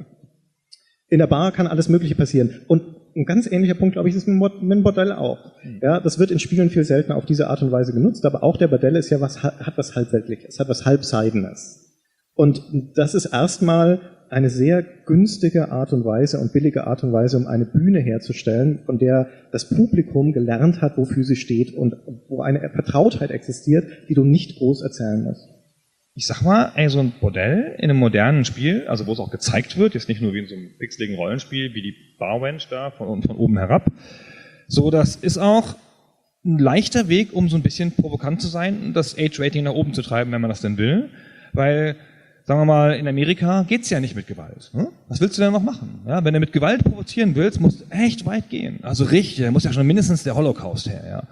In der Bar kann alles Mögliche passieren. Und ein ganz ähnlicher Punkt, glaube ich, ist mit dem Bordell auch. Ja, das wird in Spielen viel seltener auf diese Art und Weise genutzt, aber auch der Bordell ist ja was, hat was Halbweltliches, hat was Halbseidenes. Und das ist erstmal eine sehr günstige Art und Weise und billige Art und Weise, um eine Bühne herzustellen, von der das Publikum gelernt hat, wofür sie steht und wo eine Vertrautheit existiert, die du nicht groß erzählen musst. Ich sag mal, ey, so ein Bordell in einem modernen Spiel, also wo es auch gezeigt wird, jetzt nicht nur wie in so einem pixeligen Rollenspiel, wie die Barwench da von, von oben herab, so, das ist auch ein leichter Weg, um so ein bisschen provokant zu sein, das Age-Rating nach oben zu treiben, wenn man das denn will, weil, sagen wir mal, in Amerika geht's ja nicht mit Gewalt. Hm? Was willst du denn noch machen? Ja, wenn du mit Gewalt provozieren willst, musst du echt weit gehen. Also richtig, da muss ja schon mindestens der Holocaust her, ja.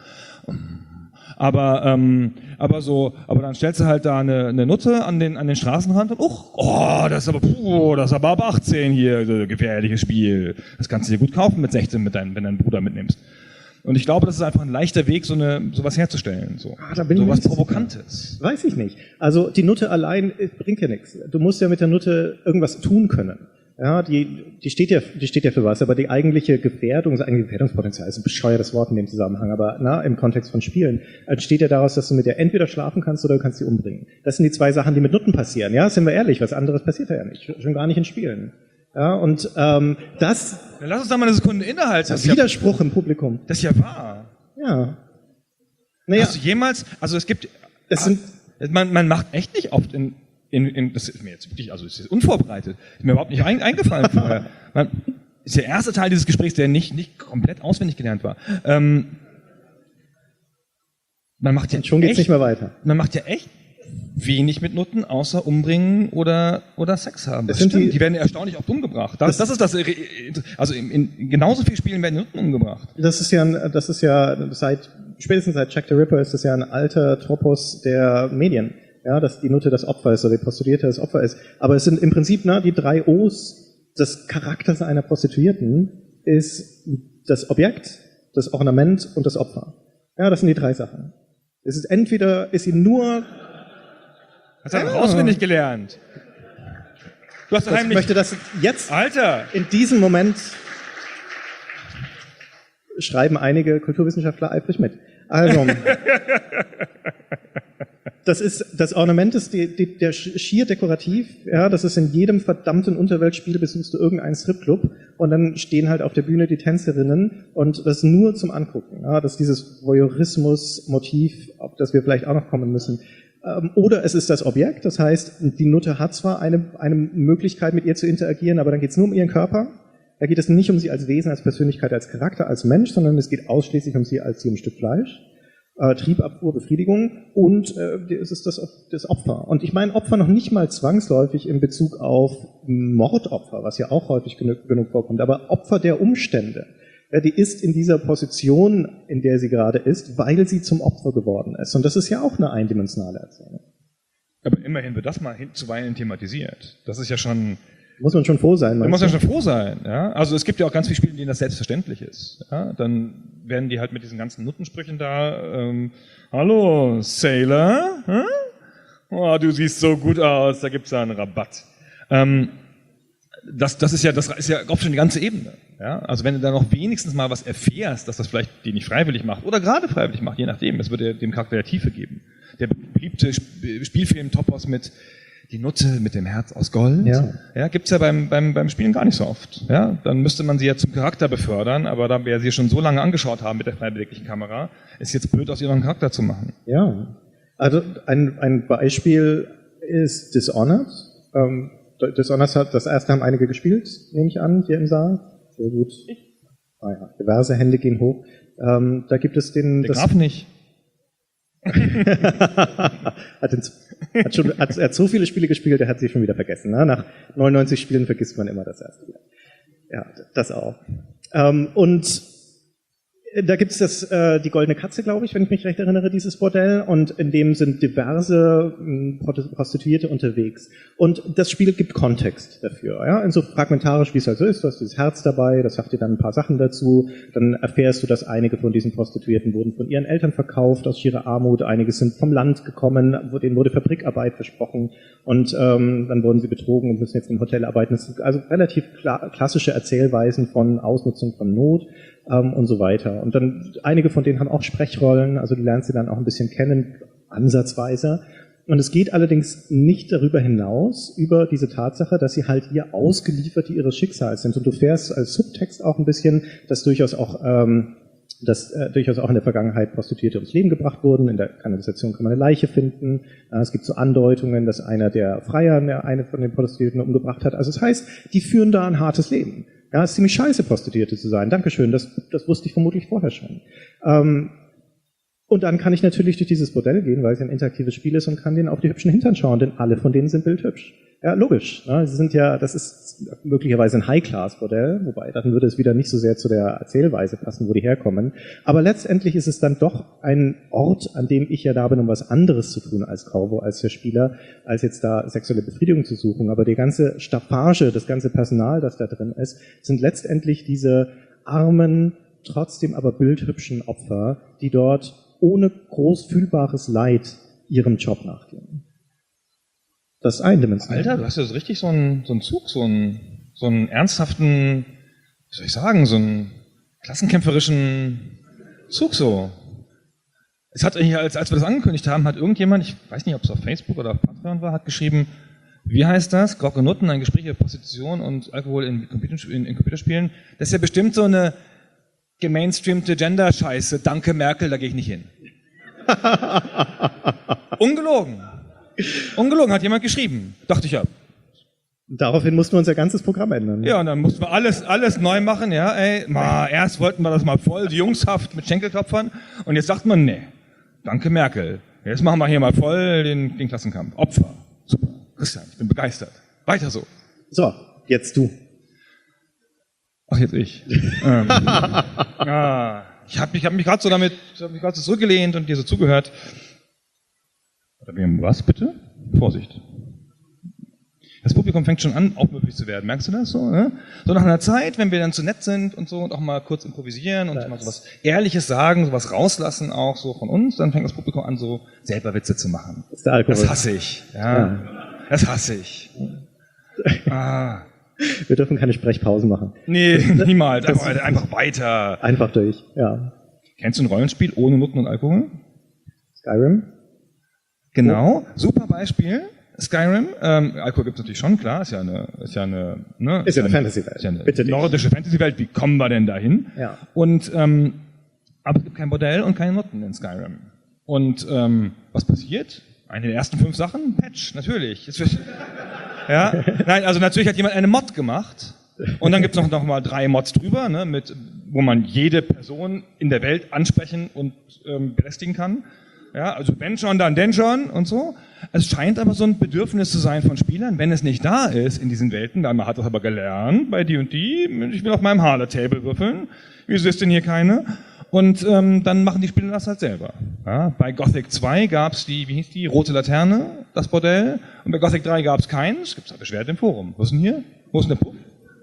Aber, ähm, aber so, aber dann stellst du halt da eine, eine Nutte an den, an den Straßenrand und, uch, oh, das ist aber, puh, das ist aber ab achtzehn hier, so gefährliches Spiel. Das kannst du dir gut kaufen mit sechzehn, mit deinem, wenn du deinen Bruder mitnimmst. Und ich glaube, das ist einfach ein leichter Weg, so eine, sowas herzustellen, so. Ah, da bin so ich was nicht Provokantes. Weiß ich nicht. Also, die Nutte allein bringt ja nichts. Du musst ja mit der Nutte irgendwas tun können. Ja, die, die steht ja, die steht ja für was, aber die eigentliche Gefährdung, das eigentliche Gefährdungspotenzial ist ein bescheuertes Wort in dem Zusammenhang, aber na, im Kontext von Spielen, entsteht ja daraus, dass du mit der entweder schlafen kannst oder du kannst sie umbringen. Das sind die zwei Sachen, die mit Nutten passieren. Ja, sind wir ehrlich, was anderes passiert da ja nicht, schon gar nicht in Spielen. Ja, und ähm, das. Dann lass uns da mal eine Sekunde innehalten. Das Widerspruch ja, im Publikum. Das ist ja wahr. Ja. Naja. Hast du jemals, also es gibt, es sind, man, man macht echt nicht oft in In, in, das ist mir jetzt wirklich, also es ist unvorbereitet, ist mir überhaupt nicht ein, eingefallen vorher. Man, ist der erste Teil dieses Gesprächs, der nicht, nicht komplett auswendig gelernt war. Ähm, man macht ja Und schon geht's echt, nicht mehr weiter. Man macht ja echt wenig mit Nutten, außer umbringen oder, oder Sex haben. Das das stimmt. Die, die werden erstaunlich oft umgebracht. Das, das, das ist das, also in, in genauso vielen Spielen werden Nutten umgebracht. Das ist ja, das ist ja seit, spätestens seit Jack the Ripper ist das ja ein alter Tropos der Medien. Ja, dass die Nutte das Opfer ist oder die Prostituierte das Opfer ist. Aber es sind im Prinzip, na, die drei O's des Charakters einer Prostituierten ist das Objekt, das Ornament und das Opfer. Ja, das sind die drei Sachen. Es ist entweder, ist sie nur... Hast du ja. auswendig gelernt. Du hast Ich heimlich... möchte das jetzt Alter! in diesem Moment schreiben einige Kulturwissenschaftler eifrig mit. Also, das ist, das Ornament ist die, die, der schier dekorativ, ja, das ist in jedem verdammten Unterweltspiel besuchst du irgendeinen Stripclub und dann stehen halt auf der Bühne die Tänzerinnen und das nur zum Angucken, ja, das ist dieses Voyeurismus-Motiv, auf das wir vielleicht auch noch kommen müssen. Oder es ist das Objekt, das heißt, die Nutte hat zwar eine, eine Möglichkeit, mit ihr zu interagieren, aber dann geht es nur um ihren Körper. Da geht es nicht um sie als Wesen, als Persönlichkeit, als Charakter, als Mensch, sondern es geht ausschließlich um sie als sie um ein Stück Fleisch. Äh, Triebabfuhr, Befriedigung und äh, es ist das, das Opfer. Und ich meine Opfer noch nicht mal zwangsläufig in Bezug auf Mordopfer, was ja auch häufig genug, genug vorkommt, aber Opfer der Umstände. Ja, die ist in dieser Position, in der sie gerade ist, weil sie zum Opfer geworden ist. Und das ist ja auch eine eindimensionale Erzählung. Aber immerhin wird das mal hin, zuweilen thematisiert. Das ist ja schon... Muss man schon froh sein. Da muss man schon froh sein. Ja? Also es gibt ja auch ganz viele Spiele, in denen das selbstverständlich ist. Ja? Dann werden die halt mit diesen ganzen Nuttensprüchen da, ähm, hallo, Sailor? Hm? Oh, du siehst so gut aus, da gibt's ja einen Rabatt. Ähm, das, das ist ja, das ist ja oft schon die ganze Ebene. Ja? Also wenn du da noch wenigstens mal was erfährst, dass das vielleicht die nicht freiwillig macht oder gerade freiwillig macht, je nachdem, es wird ja dem Charakter der Tiefe geben. Der beliebte Spielfilm-Topos mit die Nutte mit dem Herz aus Gold, ja, ja gibt's ja beim, beim, beim Spielen gar nicht so oft. Ja? Dann müsste man sie ja zum Charakter befördern, aber da wir sie schon so lange angeschaut haben mit der frei beweglichen Kamera, ist jetzt blöd, aus ihr noch einen Charakter zu machen. Ja, also ein, ein Beispiel ist Dishonored. Ähm, Dishonored hat, das erste haben einige gespielt, nehme ich an, hier im Saal. Sehr gut. Ah, ja. Diverse Hände gehen hoch. Ähm, da gibt es den... Der Graf nicht. hat, den, hat, schon, hat, er hat so viele Spiele gespielt, er hat sie schon wieder vergessen. Ne? Nach neunundneunzig Spielen vergisst man immer das erste wieder. Ja, das auch. Ähm, und da gibt's das, äh, die Goldene Katze, glaube ich, wenn ich mich recht erinnere, dieses Bordell. Und in dem sind diverse äh, Prostituierte unterwegs. Und das Spiel gibt Kontext dafür. Ja? Und so fragmentarisch, wie es halt so ist, du hast dieses Herz dabei, das sagt dir dann ein paar Sachen dazu. Dann erfährst du, dass einige von diesen Prostituierten wurden von ihren Eltern verkauft, aus schierer Armut. Einige sind vom Land gekommen, denen wurde Fabrikarbeit versprochen. Und ähm, dann wurden sie betrogen und müssen jetzt im Hotel arbeiten. Das sind also relativ kla- klassische Erzählweisen von Ausnutzung von Not. Und so weiter. Und dann, einige von denen haben auch Sprechrollen, also die lernst du dann auch ein bisschen kennen, ansatzweise. Und es geht allerdings nicht darüber hinaus, über diese Tatsache, dass sie halt hier Ausgelieferte ihres Schicksals sind. Und du fährst als Subtext auch ein bisschen, dass durchaus auch, ähm, dass äh, durchaus auch in der Vergangenheit Prostituierte ums Leben gebracht wurden. In der Kanalisation kann man eine Leiche finden. Äh, es gibt so Andeutungen, dass einer der Freier eine von den Prostituierten umgebracht hat. Also das heißt, die führen da ein hartes Leben. Ja, es ist ziemlich scheiße, Prostituierte zu sein. Dankeschön, das, das wusste ich vermutlich vorher schon. Ähm, und dann kann ich natürlich durch dieses Bordell gehen, weil es ein interaktives Spiel ist und kann denen auf die hübschen Hintern schauen, denn alle von denen sind bildhübsch. Ja, logisch. Ne? Sie sind ja, das ist möglicherweise ein High-Class-Bordell, wobei dann würde es wieder nicht so sehr zu der Erzählweise passen, wo die herkommen. Aber letztendlich ist es dann doch ein Ort, an dem ich ja da bin, um was anderes zu tun als Corvo, als der Spieler, als jetzt da sexuelle Befriedigung zu suchen. Aber die ganze Staffage, das ganze Personal, das da drin ist, sind letztendlich diese armen, trotzdem aber bildhübschen Opfer, die dort ohne groß fühlbares Leid ihrem Job nachgehen. Das ist eindimensional. Alter, du hast ja so richtig so einen, so einen Zug, so einen, so einen ernsthaften, wie soll ich sagen, so einen klassenkämpferischen Zug so. Es hat hier, als, als wir das angekündigt haben, hat irgendjemand, ich weiß nicht, ob es auf Facebook oder auf Patreon war, hat geschrieben, wie heißt das? Grog und Nutten, ein Gespräch über Prostitution und Alkohol in, Computer, in, in Computerspielen. Das ist ja bestimmt so eine gemainstreamte Gender-Scheiße. Danke Merkel, da gehe ich nicht hin. Ungelogen. Ungelogen, hat jemand geschrieben. Dachte ich ja. Daraufhin mussten wir unser ganzes Programm ändern. Ja, und dann mussten wir alles, alles neu machen, ja, ey. Mal, erst wollten wir das mal voll jungshaft mit Schenkelklopfern und jetzt sagt man, nee, danke Merkel. Jetzt machen wir hier mal voll den, den Klassenkampf. Opfer. Super. Christian, ich bin begeistert. Weiter so. So, jetzt du. Ach, jetzt ich. ähm, ah, ich habe mich, hab mich gerade so damit, ich habe mich gerade so zurückgelehnt und dir so zugehört. Was bitte? Vorsicht. Das Publikum fängt schon an, aufmüpfig zu werden. Merkst du das so? Ne? So nach einer Zeit, wenn wir dann zu nett sind und so und auch mal kurz improvisieren und das mal sowas Ehrliches sagen, sowas rauslassen auch so von uns, dann fängt das Publikum an, so selber Witze zu machen. Das ist der Alkohol. Das hasse ich. Ja. ja. Das hasse ich. Ah. Wir dürfen keine Sprechpausen machen. Nee, niemals. Einfach, einfach weiter. Einfach durch, ja. Kennst du ein Rollenspiel ohne Nutten und Alkohol? Skyrim? Genau. Super Beispiel. Skyrim, ähm, Alkohol gibt es natürlich schon, klar, ist ja eine, ist ja eine, ne, ist ja eine Fantasy-Welt. Ist ja eine Bitte nordische Fantasy-Welt. Wie kommen wir denn dahin? Ja. Und ähm, aber es gibt kein Bordell und keine Nutten in Skyrim. Und ähm, was passiert? Eine der ersten fünf Sachen? Patch, natürlich. Ja, nein, also natürlich hat jemand eine Mod gemacht. Und dann gibt es noch, noch mal drei Mods drüber, ne, mit, wo man jede Person in der Welt ansprechen und ähm, belästigen kann. Ja, also wenn schon, dann denn schon und so. Es scheint aber so ein Bedürfnis zu sein von Spielern, wenn es nicht da ist in diesen Welten, dann man hat das aber gelernt bei die und die, ich will auf meinem Harler-Table würfeln, wieso ist denn hier keine? Und ähm, dann machen die Spieler das halt selber. Ja, bei Gothic zwei gab es die, wie hieß die, Rote Laterne, das Bordell, und bei Gothic drei gab es keins, gibt es eine Beschwerde im Forum. Was ist denn hier? Wo ist denn der Puff?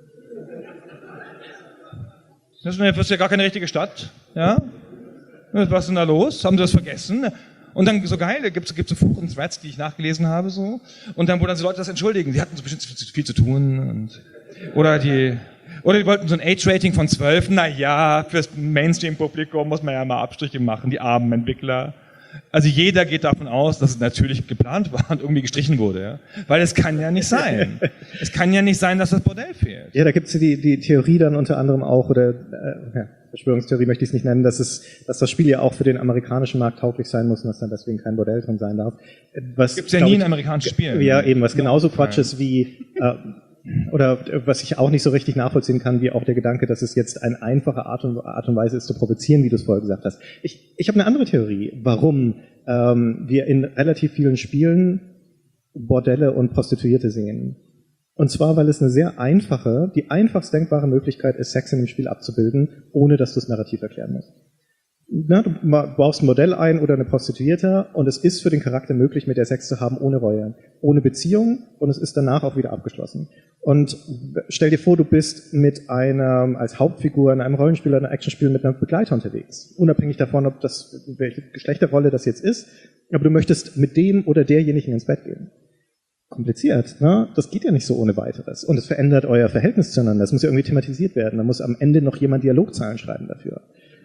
Das ist, eine, das ist ja gar keine richtige Stadt, ja? Was ist denn da los? Haben sie das vergessen? Und dann so geil, da gibt es so Foren-Threads, die ich nachgelesen habe, so. Und dann, wo dann so Leute das entschuldigen, sie hatten so bestimmt viel, viel zu tun. Und, oder die, oder die wollten so ein Age-Rating von zwölf. Na ja, fürs Mainstream-Publikum muss man ja mal Abstriche machen, die armen Entwickler. Also jeder geht davon aus, dass es natürlich geplant war und irgendwie gestrichen wurde, ja? Weil es kann ja nicht sein. Es kann ja nicht sein, dass das Bordell fehlt. Ja, da gibt es die, die Theorie dann unter anderem auch, oder äh, ja, Verschwörungstheorie möchte ich es nicht nennen, dass es, dass das Spiel ja auch für den amerikanischen Markt tauglich sein muss und dass dann deswegen kein Bordell drin sein darf. Was gibt's ja nie in amerikanischen Spielen. Ja, eben, was genauso Quatsch ist wie äh, oder was ich auch nicht so richtig nachvollziehen kann, wie auch der Gedanke, dass es jetzt eine einfache Art und, Art und Weise ist zu provozieren, wie du es vorher gesagt hast. Ich, ich habe eine andere Theorie, warum ähm, wir in relativ vielen Spielen Bordelle und Prostituierte sehen. Und zwar, weil es eine sehr einfache, die einfachst denkbare Möglichkeit ist, Sex in dem Spiel abzubilden, ohne dass du es narrativ erklären musst. Na, du baust ein Modell ein oder eine Prostituierte und es ist für den Charakter möglich, mit der Sex zu haben, ohne Reue, ohne Beziehung, und es ist danach auch wieder abgeschlossen. Und stell dir vor, du bist mit einer, als Hauptfigur in einem Rollenspiel oder einem Actionspiel mit einem Begleiter unterwegs. Unabhängig davon, ob das, welche Geschlechterrolle das jetzt ist, aber du möchtest mit dem oder derjenigen ins Bett gehen. Kompliziert, ne? Das geht ja nicht so ohne weiteres. Und es verändert euer Verhältnis zueinander. Das muss ja irgendwie thematisiert werden. Da muss am Ende noch jemand Dialogzeilen schreiben dafür.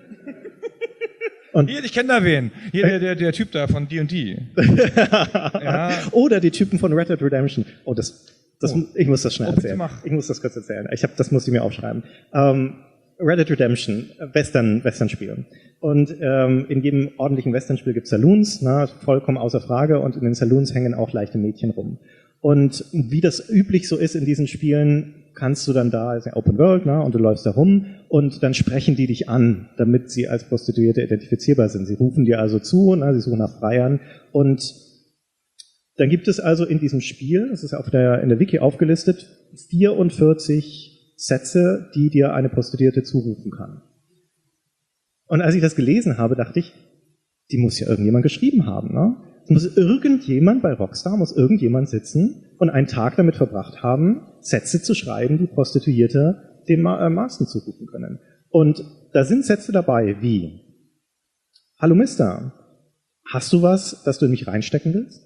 Und hier, ich kenne da wen. Hier, der, der, der Typ da von D und D. Ja. Oder die Typen von Red Dead Redemption. Oh, das, das, oh. ich muss das schnell erzählen. Ich muss das kurz erzählen. Ich hab, das muss ich mir aufschreiben. Um, Red Dead Redemption, Western, Western-Spiel. Und ähm, in jedem ordentlichen Western-Spiel gibt es Saloons, na, vollkommen außer Frage. Und in den Saloons hängen auch leichte Mädchen rum. Und wie das üblich so ist in diesen Spielen, kannst du dann da, ist ja Open World, ne, und du läufst da rum und dann sprechen die dich an, damit sie als Prostituierte identifizierbar sind. Sie rufen dir also zu, ne, sie suchen nach Freiern, und dann gibt es also in diesem Spiel, das ist auf der, in der Wiki aufgelistet, vierundvierzig Sätze, die dir eine Prostituierte zurufen kann. Und als ich das gelesen habe, dachte ich, die muss ja irgendjemand geschrieben haben, ne? Es muss irgendjemand bei Rockstar, muss irgendjemand sitzen und einen Tag damit verbracht haben, Sätze zu schreiben, die Prostituierte dem äh, Masten zurufen können. Und da sind Sätze dabei wie: Hallo Mister, hast du was, das du in mich reinstecken willst?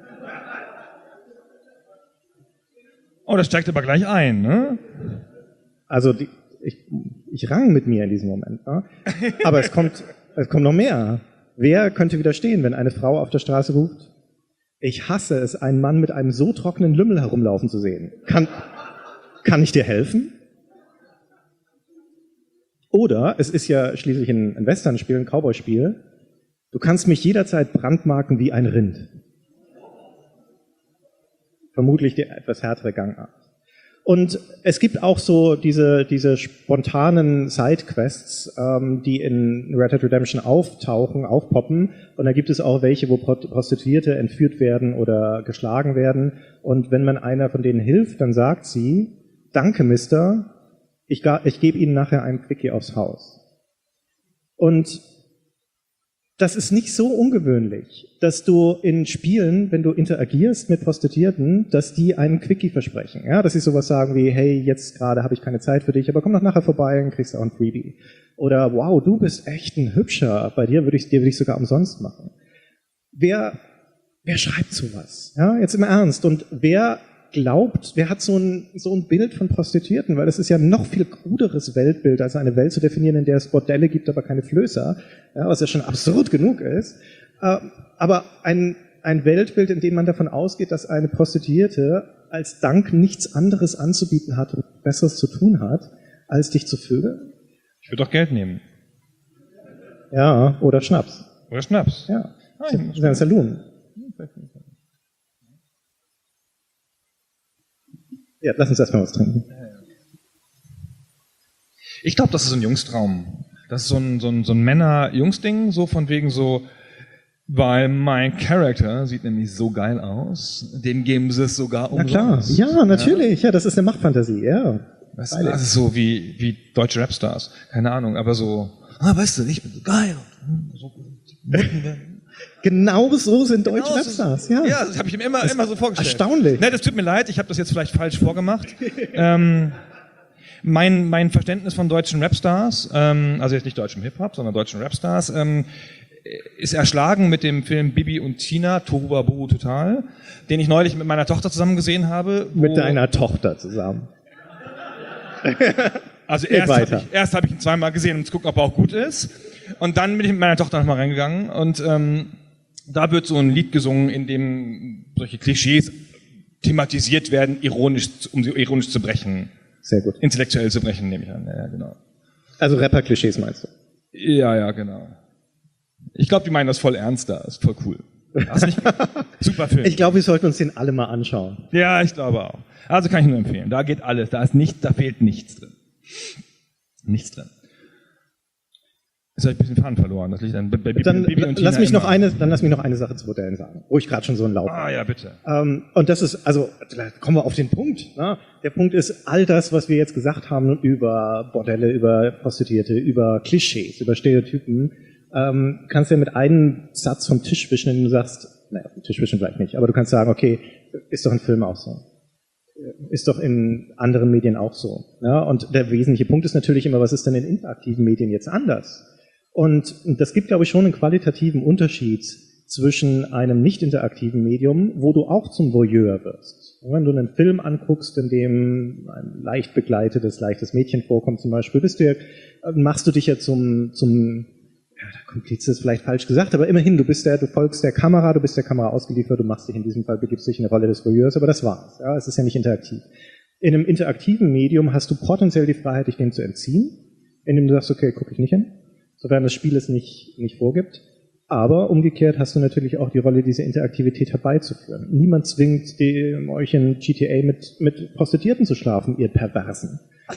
Oh, das steigt aber gleich ein, ne? Also die, ich, ich rang mit mir in diesem Moment, ne? Aber es kommt, es kommt noch mehr. Wer könnte widerstehen, wenn eine Frau auf der Straße ruft: Ich hasse es, einen Mann mit einem so trockenen Lümmel herumlaufen zu sehen. Kann, kann ich dir helfen? Oder, es ist ja schließlich ein, ein Western-Spiel, ein Cowboy-Spiel, du kannst mich jederzeit brandmarken wie ein Rind. Vermutlich die etwas härtere Gangart. Und es gibt auch so diese, diese spontanen Sidequests, ähm, die in Red Dead Redemption auftauchen, aufpoppen. Und da gibt es auch welche, wo Prostituierte entführt werden oder geschlagen werden. Und wenn man einer von denen hilft, dann sagt sie: Danke, Mister, ich, ich gebe Ihnen nachher einen Quickie aufs Haus. Und das ist nicht so ungewöhnlich, dass du in Spielen, wenn du interagierst mit Prostituierten, dass die einen Quickie versprechen. Ja, dass sie sowas sagen wie, hey, jetzt gerade habe ich keine Zeit für dich, aber komm doch nachher vorbei und kriegst auch ein Freebie. Oder, wow, du bist echt ein Hübscher, bei dir würde ich dir würde ich sogar umsonst machen. Wer, wer schreibt sowas? Ja, jetzt im Ernst. Und wer glaubt, wer hat so ein, so ein Bild von Prostituierten? Weil das ist ja ein noch viel kruderes Weltbild, als eine Welt zu definieren, in der es Bordelle gibt, aber keine Flößer, ja, was ja schon absurd genug ist. Aber ein, ein Weltbild, in dem man davon ausgeht, dass eine Prostituierte als Dank nichts anderes anzubieten hat und Besseres zu tun hat, als dich zu vögeln? Ich würde doch Geld nehmen. Ja, oder Schnaps. Oder Schnaps. Ja, Ah, das ist ein Saloon. Ja, lass uns erstmal was trinken. Ich glaube, das ist so ein Jungstraum. Das ist so ein, so ein, so ein Männer-Jungs-Ding, so von wegen so, weil mein Charakter sieht nämlich so geil aus, dem geben sie es sogar umsonst. Na klar, ja, natürlich, ja, ja das ist eine Machtfantasie, ja. Weißt du, das ist so wie, wie deutsche Rapstars, keine Ahnung, aber so, ah, weißt du, ich bin so geil. So, genau so sind deutsche genau Rapstars, so, ja. Ja, das habe ich mir immer, immer so vorgestellt. Erstaunlich. Ne, das tut mir leid, ich habe das jetzt vielleicht falsch vorgemacht. ähm, mein, mein Verständnis von deutschen Rapstars, ähm, also jetzt nicht deutschem Hip-Hop, sondern deutschen Rapstars, ähm, ist erschlagen mit dem Film Bibi und Tina, Tohuwabohu total, den ich neulich mit meiner Tochter zusammen gesehen habe. Mit deiner Tochter zusammen. Also erst habe ich, erst hab ich ihn zweimal gesehen, um zu gucken, ob er auch gut ist. Und dann bin ich mit meiner Tochter nochmal reingegangen und ähm, da wird so ein Lied gesungen, in dem solche Klischees thematisiert werden, ironisch, um sie ironisch zu brechen. Sehr gut. Intellektuell zu brechen, nehme ich an. Ja, genau. Also Rapper-Klischees meinst du? Ja, ja, genau. Ich glaube, die meinen das voll ernst da. Ist voll cool. Hast nicht super Film. Ich glaube, wir sollten uns den alle mal anschauen. Ja, ich glaube auch. Also kann ich nur empfehlen. Da geht alles. Da ist nicht, da fehlt nichts drin. Nichts drin. Jetzt habe ich ein bisschen Faden verloren. Das liegt dann bei Bibi, dann, Bibi und Tina lass mich immer. noch eine, dann lass mich noch eine Sache zu Bordellen sagen, wo ich gerade schon so ein Laub Ah, ja, bitte. Ähm, und das ist, also, da kommen wir auf den Punkt. Ne? Der Punkt ist, all das, was wir jetzt gesagt haben über Bordelle, über Prostituierte, über Klischees, über Stereotypen, ähm, kannst du ja mit einem Satz vom Tisch wischen, indem du sagst, naja, vom Tisch wischen vielleicht nicht, aber du kannst sagen, okay, ist doch in Filmen auch so. Ist doch in anderen Medien auch so. Ja? Und der wesentliche Punkt ist natürlich immer, was ist denn in interaktiven Medien jetzt anders? Und das gibt, glaube ich, schon einen qualitativen Unterschied zwischen einem nicht interaktiven Medium, wo du auch zum Voyeur wirst. Wenn du einen Film anguckst, in dem ein leicht begleitetes, leichtes Mädchen vorkommt zum Beispiel, bist du ja, machst du dich ja zum, zum ja, Komplize ist vielleicht falsch gesagt, aber immerhin, du bist der, du folgst der Kamera, du bist der Kamera ausgeliefert, du machst dich in diesem Fall, begibst dich in eine Rolle des Voyeurs, aber das war's. Ja, es ist ja nicht interaktiv. In einem interaktiven Medium hast du potenziell die Freiheit, dich dem zu entziehen, indem du sagst, okay, gucke ich nicht hin, sofern das Spiel es nicht, nicht vorgibt. Aber umgekehrt hast du natürlich auch die Rolle, diese Interaktivität herbeizuführen. Niemand zwingt die, euch in G T A mit, mit Prostituierten zu schlafen, ihr Perversen.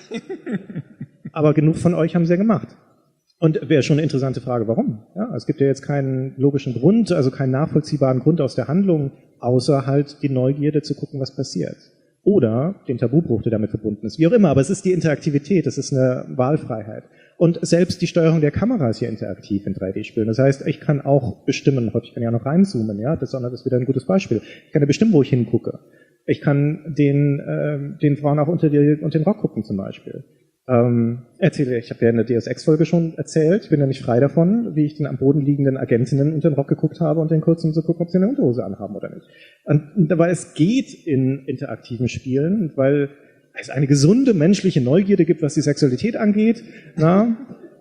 Aber genug von euch haben es ja gemacht. Und wäre schon eine interessante Frage, warum? Ja, es gibt ja jetzt keinen logischen Grund, also keinen nachvollziehbaren Grund aus der Handlung, außer halt die Neugierde zu gucken, was passiert. Oder den Tabubruch, der damit verbunden ist. Wie auch immer, aber es ist die Interaktivität, es ist eine Wahlfreiheit. Und selbst die Steuerung der Kamera ist ja interaktiv in drei D-Spielen. Das heißt, ich kann auch bestimmen, ich kann ja noch reinzoomen, ja, das ist wieder ein gutes Beispiel. Ich kann ja bestimmen, wo ich hingucke. Ich kann den, äh, den Frauen auch unter, die, unter den Rock gucken zum Beispiel. Ähm, erzähle, ich habe ja in der D S X-Folge schon erzählt, ich bin ja nicht frei davon, wie ich den am Boden liegenden Agentinnen unter den Rock geguckt habe und den kurzen zu gucken, ob sie eine Unterhose anhaben oder nicht. Und dabei es geht in interaktiven Spielen, weil es eine gesunde menschliche Neugierde gibt, was die Sexualität angeht, na,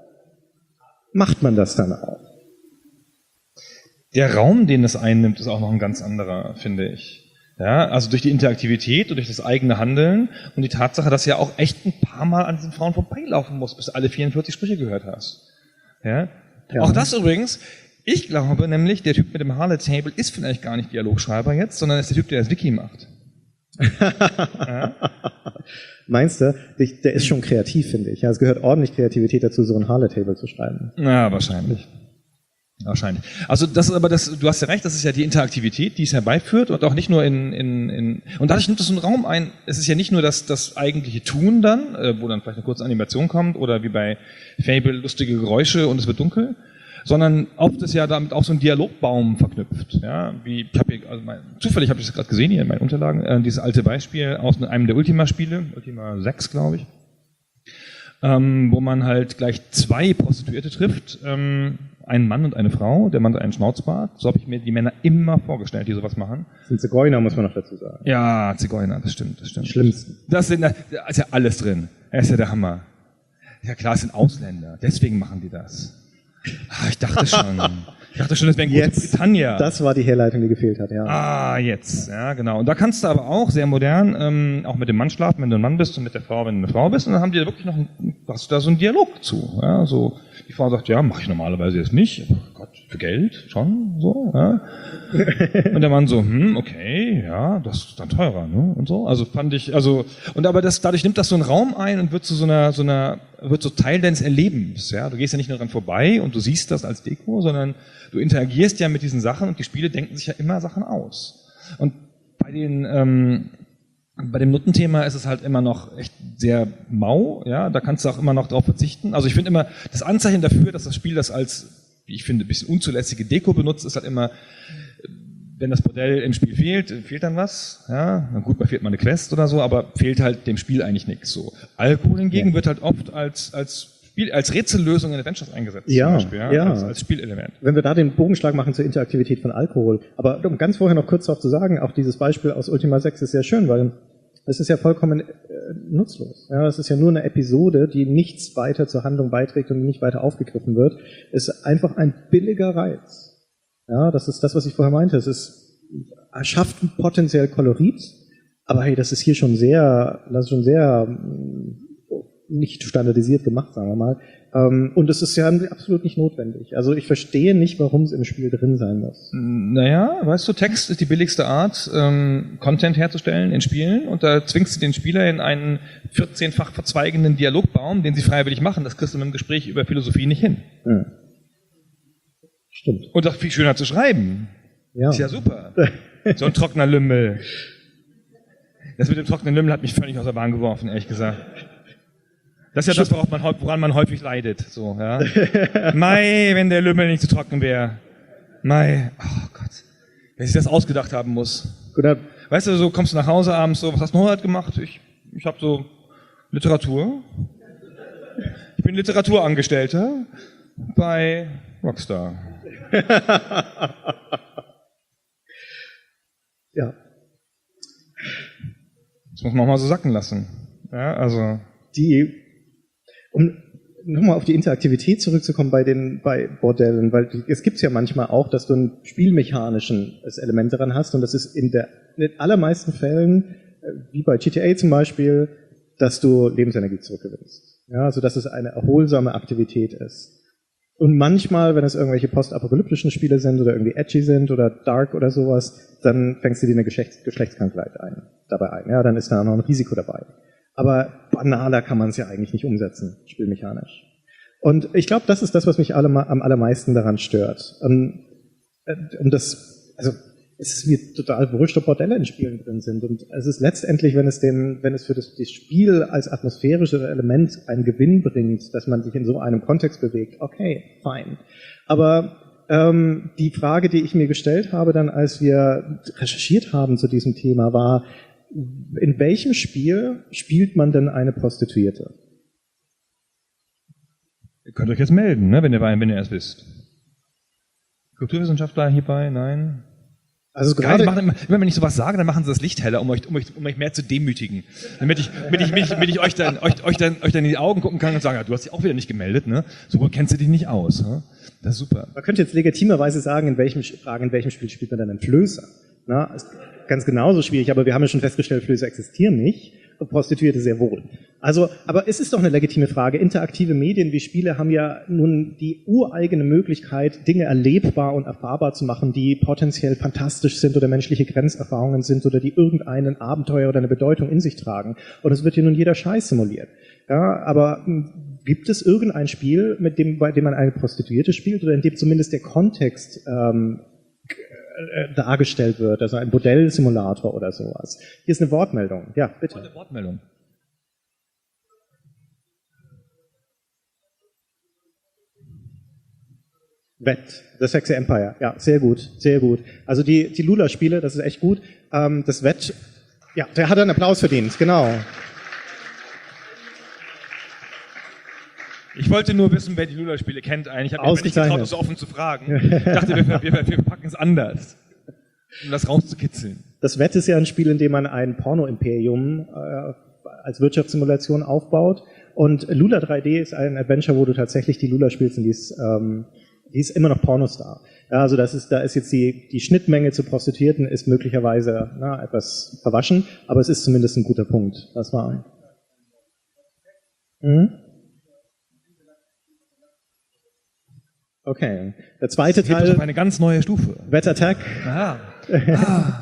macht man das dann auch. Der Raum, den es einnimmt, ist auch noch ein ganz anderer, finde ich. Ja, also durch die Interaktivität und durch das eigene Handeln und die Tatsache, dass du ja auch echt ein paar Mal an diesen Frauen vorbeilaufen musst, bis du alle vierundvierzig Sprüche gehört hast. Ja? Ja. Auch das übrigens, ich glaube nämlich, der Typ mit dem Harlot Table ist vielleicht gar nicht Dialogschreiber jetzt, sondern ist der Typ, der das Wiki macht. Ja? Meinst du? Der ist schon kreativ, finde ich. Ja, es gehört ordentlich Kreativität dazu, so ein Harlot Table zu schreiben. Ja, wahrscheinlich. Wahrscheinlich. Also das ist aber das, du hast ja recht, das ist ja die Interaktivität, die es herbeiführt und auch nicht nur in, in, in und dadurch nimmt es einen Raum ein, es ist ja nicht nur das, das eigentliche Tun dann, äh, wo dann vielleicht eine kurze Animation kommt oder wie bei Fable lustige Geräusche und es wird dunkel, sondern oft ist ja damit auch so ein Dialogbaum verknüpft. Ja, wie ich habe hier, also mein, zufällig habe ich das gerade gesehen hier in meinen Unterlagen, äh, dieses alte Beispiel aus einem der Ultima-Spiele, Ultima sechs, glaube ich, ähm, wo man halt gleich zwei Prostituierte trifft, ähm, einen Mann und eine Frau, der Mann hat einen Schnauzbart, so habe ich mir die Männer immer vorgestellt, die sowas machen. Das sind Zigeuner, muss man noch dazu sagen. Ja, Zigeuner, das stimmt, das stimmt. Schlimmsten. Das sind, da ist ja alles drin. Das ist ja der Hammer. Ja klar, es sind Ausländer, deswegen machen die das. Ah, ich dachte schon. Ich dachte schon, das wäre in Großbritannien. Das war die Herleitung, die gefehlt hat, ja. Ah, jetzt. Ja, genau. Und da kannst du aber auch sehr modern ähm, auch mit dem Mann schlafen, wenn du ein Mann bist, und mit der Frau, wenn du eine Frau bist. Und dann haben die da wirklich noch, einen, hast du da so einen Dialog zu. Ja, so, die Frau sagt, ja, mache ich normalerweise jetzt nicht. Oh Gott, für Geld schon, so. Ja. Und der Mann so, hm, okay, ja, das ist dann teurer, ne? Und so. Also fand ich, also, und aber das, dadurch nimmt das so einen Raum ein und wird zu so einer, so einer, wird so Teil deines Erlebens. Ja, du gehst ja nicht nur dran vorbei und du siehst das als Deko, sondern du interagierst ja mit diesen Sachen, und die Spiele denken sich ja immer Sachen aus. Und bei den, ähm, bei dem Nuttenthema ist es halt immer noch echt sehr mau, ja, da kannst du auch immer noch drauf verzichten. Also ich finde immer, das Anzeichen dafür, dass das Spiel das als, wie ich finde, ein bisschen unzulässige Deko benutzt, ist halt immer, wenn das Modell im Spiel fehlt, fehlt dann was, ja, na gut, da fehlt mal eine Quest oder so, aber fehlt halt dem Spiel eigentlich nichts, so. Alkohol hingegen ja. wird halt oft als, als Spiel, als Rätsellösung in Adventures eingesetzt, ja, zum Beispiel, ja, ja. Als, als Spielelement. Wenn wir da den Bogenschlag machen zur Interaktivität von Alkohol, aber um ganz vorher noch kurz darauf zu sagen, auch dieses Beispiel aus Ultima sechs ist sehr schön, weil es ist ja vollkommen äh, nutzlos. Ja, es ist ja nur eine Episode, die nichts weiter zur Handlung beiträgt und nicht weiter aufgegriffen wird. Es ist einfach ein billiger Reiz. Ja, das ist das, was ich vorher meinte. Es ist, schafft potenziell Kolorit, aber hey, das ist hier schon sehr, das ist schon sehr nicht standardisiert gemacht, sagen wir mal. Und es ist ja absolut nicht notwendig. Also ich verstehe nicht, warum es im Spiel drin sein muss. Naja, weißt du, Text ist die billigste Art, ähm, Content herzustellen in Spielen, und da zwingst du den Spieler in einen vierzehnfach verzweigenden Dialogbaum, den sie freiwillig machen. Das kriegst du mit einem Gespräch über Philosophie nicht hin. Ja. Stimmt. Und auch viel schöner zu schreiben. Ja. Ist ja super. So ein trockener Lümmel. Das mit dem trockenen Lümmel hat mich völlig aus der Bahn geworfen, ehrlich gesagt. Das ist ja das, worauf man, woran man häufig leidet. So, ja. Mai, wenn der Lümmel nicht zu trocken wäre. Mai, oh Gott. Wer sich das ausgedacht haben muss. Gut, weißt du, so kommst du nach Hause abends, so, was hast du heute gemacht? Ich, ich habe so Literatur. Ich bin Literaturangestellter bei Rockstar. Ja. Das muss man auch mal so sacken lassen. Ja, also. Die, um nochmal auf die Interaktivität zurückzukommen bei den, bei Bordellen, weil es gibt's ja manchmal auch, dass du ein spielmechanisches Element daran hast, und das ist in der, in den allermeisten Fällen, wie bei G T A zum Beispiel, dass du Lebensenergie zurückgewinnst. Ja, also dass es eine erholsame Aktivität ist. Und manchmal, wenn es irgendwelche postapokalyptischen Spiele sind oder irgendwie edgy sind oder dark oder sowas, dann fängst du dir eine Geschlechts Geschlechtskrankheit ein, dabei ein. Ja, dann ist da noch ein Risiko dabei. Aber banaler kann man es ja eigentlich nicht umsetzen, spielmechanisch. Und ich glaube, das ist das, was mich alle, am allermeisten daran stört. Und, und das, also es ist mir total wurscht, ob Bordelle in Spielen drin sind. Und es ist letztendlich, wenn es dem, wenn es für das, das Spiel als atmosphärisches Element einen Gewinn bringt, dass man sich in so einem Kontext bewegt, okay, fine. Aber ähm, die Frage, die ich mir gestellt habe, dann als wir recherchiert haben zu diesem Thema, war, in welchem Spiel spielt man denn eine Prostituierte? Ihr könnt euch jetzt melden, ne, wenn ihr, wenn ihr es wisst. Kulturwissenschaftler hierbei, nein. Also Geil, gerade, machen, wenn ich sowas sage, dann machen sie das Licht heller, um euch, um euch, um euch mehr zu demütigen. Damit ich, damit ich, damit ich, damit ich euch, dann, euch, euch, dann, euch dann in die Augen gucken kann und sagen, ja, du hast dich auch wieder nicht gemeldet, ne? So gut kennst du dich nicht aus. Ne? Das ist super. Man könnte jetzt legitimerweise sagen, in welchem, fragen, in welchem Spiel spielt man dann einen Flößer? Na, ist ganz genauso schwierig, aber wir haben ja schon festgestellt, Flößer existieren nicht. Prostituierte sehr wohl. Also, aber es ist doch eine legitime Frage. Interaktive Medien wie Spiele haben ja nun die ureigene Möglichkeit, Dinge erlebbar und erfahrbar zu machen, die potenziell fantastisch sind oder menschliche Grenzerfahrungen sind oder die irgendeinen Abenteuer oder eine Bedeutung in sich tragen. Und es wird hier nun jeder Scheiß simuliert. Ja, aber gibt es irgendein Spiel, mit dem, bei dem man eine Prostituierte spielt oder in dem zumindest der Kontext ähm, dargestellt wird, also ein Bordellsimulator oder sowas. Hier ist eine Wortmeldung. Ja, bitte. Eine Wortmeldung. Wett, The Sexy Empire. Ja, sehr gut, sehr gut. Also die, die Lula-Spiele, das ist echt gut. Ähm, das Wett, ja, der hat einen Applaus verdient, genau. Ich wollte nur wissen, wer die Lula-Spiele kennt eigentlich. Ich habe mir nicht getraut, das so offen zu fragen. Ich dachte, wir, wir, wir packen es anders, um das rauszukitzeln. Das Wett ist ja ein Spiel, in dem man ein Porno-Imperium äh, als Wirtschaftssimulation aufbaut. Und Lula drei D ist ein Adventure, wo du tatsächlich die Lula spielst und die ist, ähm, die ist immer noch Pornostar. Ja, also das ist, da ist jetzt die, die Schnittmenge zu Prostituierten ist möglicherweise na, etwas verwaschen, aber es ist zumindest ein guter Punkt. Das war ein. Mhm. Okay. Der zweite das Teil. Auf eine ganz neue Stufe. Wett Attack. Aha. Ah.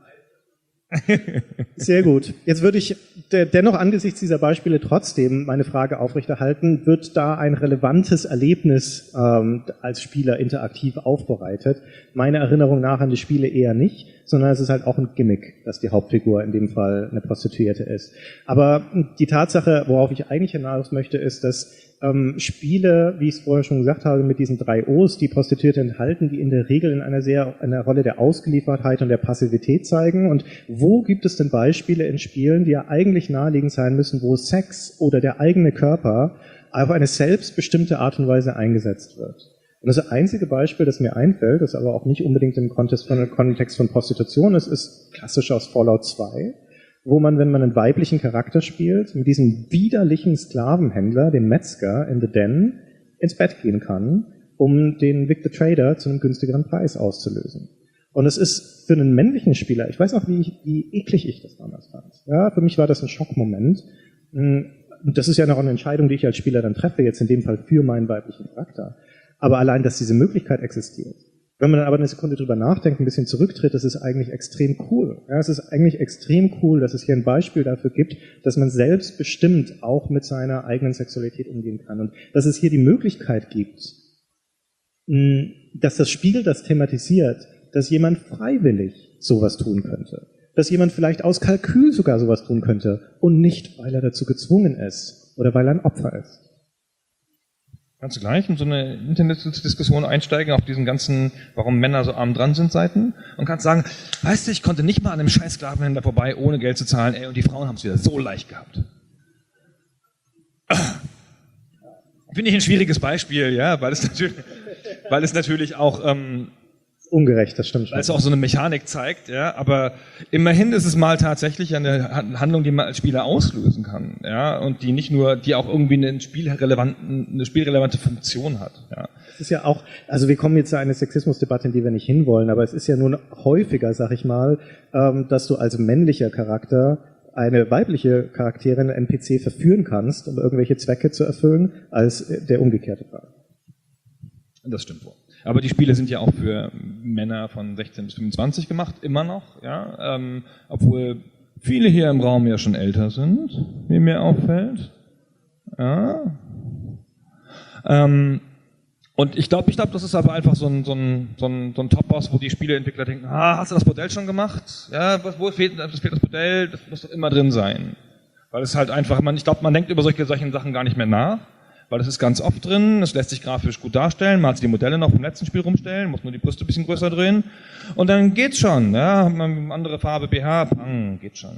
Sehr gut. Jetzt würde ich dennoch angesichts dieser Beispiele trotzdem meine Frage aufrechterhalten, wird da ein relevantes Erlebnis ähm, als Spieler interaktiv aufbereitet? Meine Erinnerung nach an die Spiele eher nicht, sondern es ist halt auch ein Gimmick, dass die Hauptfigur in dem Fall eine Prostituierte ist. Aber die Tatsache, worauf ich eigentlich hinaus möchte, ist, dass ähm, Spiele, wie ich es vorher schon gesagt habe, mit diesen drei O's, die Prostituierte enthalten, die in der Regel in einer sehr einer Rolle der Ausgeliefertheit und der Passivität zeigen. Und wo gibt es denn Beispiele in Spielen, die ja eigentlich naheliegend sein müssen, wo Sex oder der eigene Körper auf eine selbstbestimmte Art und Weise eingesetzt wird? Und das einzige Beispiel, das mir einfällt, das aber auch nicht unbedingt im Kontext von, Kontext von Prostitution ist, ist klassisch aus Fallout zwei, wo man, wenn man einen weiblichen Charakter spielt, mit diesem widerlichen Sklavenhändler, dem Metzger in The Den, ins Bett gehen kann, um den Vic the Trader zu einem günstigeren Preis auszulösen. Und es ist für einen männlichen Spieler, ich weiß auch, wie, ich, wie eklig ich das damals fand. Ja, für mich war das ein Schockmoment. Und das ist ja noch eine Entscheidung, die ich als Spieler dann treffe, jetzt in dem Fall für meinen weiblichen Charakter. Aber allein, dass diese Möglichkeit existiert. Wenn man dann aber eine Sekunde drüber nachdenkt, ein bisschen zurücktritt, das ist eigentlich extrem cool. Ja, es ist eigentlich extrem cool, dass es hier ein Beispiel dafür gibt, dass man selbstbestimmt auch mit seiner eigenen Sexualität umgehen kann. Und dass es hier die Möglichkeit gibt, dass das Spiel das thematisiert, dass jemand freiwillig sowas tun könnte. Dass jemand vielleicht aus Kalkül sogar sowas tun könnte und nicht, weil er dazu gezwungen ist oder weil er ein Opfer ist. Kannst du gleich in so eine Internetdiskussion einsteigen auf diesen ganzen, warum Männer so arm dran sind, Seiten und kannst sagen, weißt du, ich konnte nicht mal an einem scheiß Sklavenhändler vorbei, ohne Geld zu zahlen, ey, und die Frauen haben es wieder so leicht gehabt. Finde ich ein schwieriges Beispiel, ja, weil es natürlich, weil es natürlich auch ähm, ungerecht, das stimmt schon. Weil es auch so eine Mechanik zeigt, ja, aber immerhin ist es mal tatsächlich eine Handlung, die man als Spieler auslösen kann, ja, und die nicht nur, die auch irgendwie eine spielrelevanten, eine spielrelevante Funktion hat, ja. Es ist ja auch, also wir kommen jetzt zu einer Sexismusdebatte, in die wir nicht hinwollen, aber es ist ja nun häufiger, sag ich mal, dass du als männlicher Charakter eine weibliche Charakterin, N P C, verführen kannst, um irgendwelche Zwecke zu erfüllen, als der umgekehrte Fall. Das stimmt wohl. Aber die Spiele sind ja auch für Männer von sechzehn bis fünfundzwanzig gemacht, immer noch, ja, ähm, obwohl viele hier im Raum ja schon älter sind, wie mir auffällt. Ja. Ähm, und ich glaube, ich glaube, das ist aber einfach so ein, so ein, so ein, so ein Top-Boss, wo die Spieleentwickler denken, ah, hast du das Bordell schon gemacht? Ja, wo fehlt das, fehlt das Bordell? Das muss doch immer drin sein. Weil es halt einfach, man, ich glaube, man denkt über solche, solche Sachen gar nicht mehr nach. Weil das ist ganz oft drin, es lässt sich grafisch gut darstellen, man hat die Modelle noch vom letzten Spiel rumstellen, muss nur die Brüste ein bisschen größer drehen und dann geht's schon, ja, andere Farbe, B H, pang, geht schon.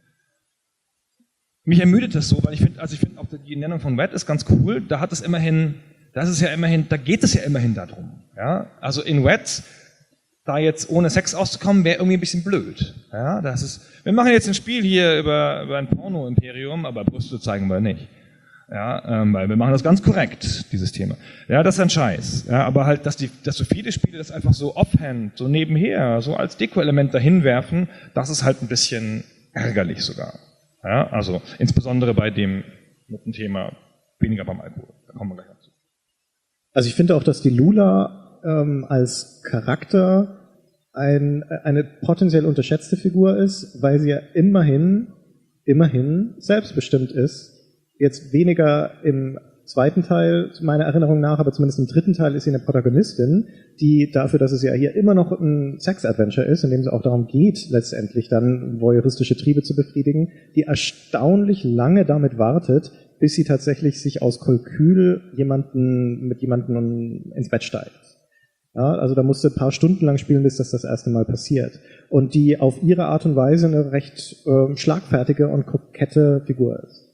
Mich ermüdet das so, weil ich finde, also ich finde auch die Nennung von Wett ist ganz cool, da hat es immerhin, das ist ja immerhin, da geht es ja immerhin darum, ja, also in Wett, da jetzt ohne Sex auszukommen, wäre irgendwie ein bisschen blöd, ja, das ist, wir machen jetzt ein Spiel hier über, über ein Porno-Imperium, aber Brüste zeigen wir nicht. Ja, ähm, weil wir machen das ganz korrekt, dieses Thema. Ja, das ist ein Scheiß. Ja, aber halt, dass die, dass so viele Spiele das einfach so offhand, so nebenher, so als Deko-Element dahin werfen, das ist halt ein bisschen ärgerlich sogar. Ja, also insbesondere bei dem mit dem Thema weniger beim Alkohol. Da kommen wir gleich dazu. Also ich finde auch, dass die Lula ähm, als Charakter ein, eine potenziell unterschätzte Figur ist, weil sie ja immerhin, immerhin selbstbestimmt ist. Jetzt weniger im zweiten Teil, meiner Erinnerung nach, aber zumindest im dritten Teil ist sie eine Protagonistin, die dafür, dass es ja hier immer noch ein Sex-Adventure ist, in dem es auch darum geht, letztendlich dann voyeuristische Triebe zu befriedigen, die erstaunlich lange damit wartet, bis sie tatsächlich sich aus Kalkül jemanden, mit jemandem ins Bett steigt. Ja, also da musst du ein paar Stunden lang spielen, bis das das erste Mal passiert. Und die auf ihre Art und Weise eine recht äh, schlagfertige und kokette Figur ist.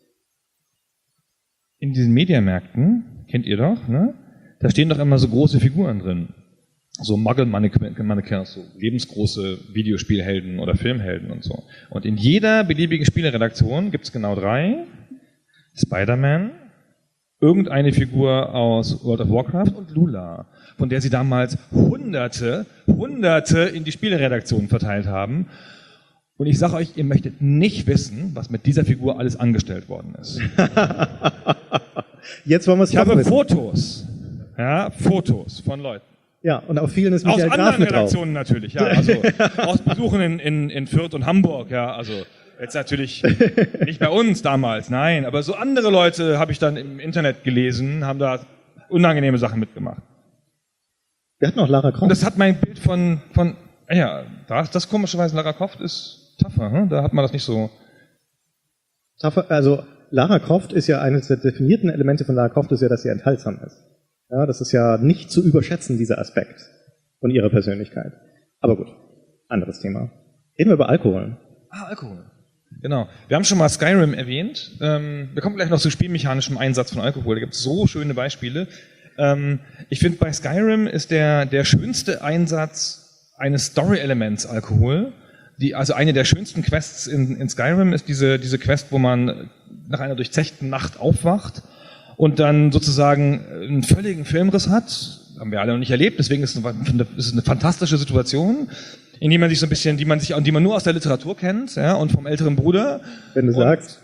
In diesen Mediamärkten, kennt ihr doch, ne? Da stehen doch immer so große Figuren drin. So Muggle-Mannequins, so lebensgroße Videospielhelden oder Filmhelden und so. Und in jeder beliebigen Spieleredaktion gibt es genau drei. Spider-Man, irgendeine Figur aus World of Warcraft und Lula, von der sie damals Hunderte, Hunderte in die Spieleredaktionen verteilt haben. Und ich sage euch, ihr möchtet nicht wissen, was mit dieser Figur alles angestellt worden ist. Jetzt wollen wir es Ich habe wissen. Fotos, ja, Fotos von Leuten. Ja, und auf vielen ist Aus Michael Graf anderen mit drauf. Redaktionen natürlich, ja, also aus Besuchen in, in, in Fürth und Hamburg, ja, also jetzt natürlich nicht bei uns damals, nein, aber so andere Leute habe ich dann im Internet gelesen, haben da unangenehme Sachen mitgemacht. Wir hatten auch Lara Croft. Und das hat mein Bild von, von ja, das, das komischerweise, Lara Croft ist tougher, hm? Da hat man das nicht so. Also Lara Croft ist ja eines der definierten Elemente von Lara Croft, ist ja, dass sie enthaltsam ist. Ja, das ist ja nicht zu überschätzen, dieser Aspekt von ihrer Persönlichkeit. Aber gut, anderes Thema. Reden wir über Alkohol. Ah, Alkohol. Genau. Wir haben schon mal Skyrim erwähnt. Ähm, wir kommen gleich noch zu spielmechanischem Einsatz von Alkohol. Da gibt es so schöne Beispiele. Ähm, ich finde, bei Skyrim ist der, der schönste Einsatz eines Story-Elements Alkohol. Die, also eine der schönsten Quests in, in Skyrim ist diese, diese Quest, wo man nach einer durchzechten Nacht aufwacht und dann sozusagen einen völligen Filmriss hat. Haben wir alle noch nicht erlebt, deswegen ist es eine, ist eine fantastische Situation, in die man sich so ein bisschen, die man sich, die man nur aus der Literatur kennt, ja, und vom älteren Bruder. Wenn du und, sagst.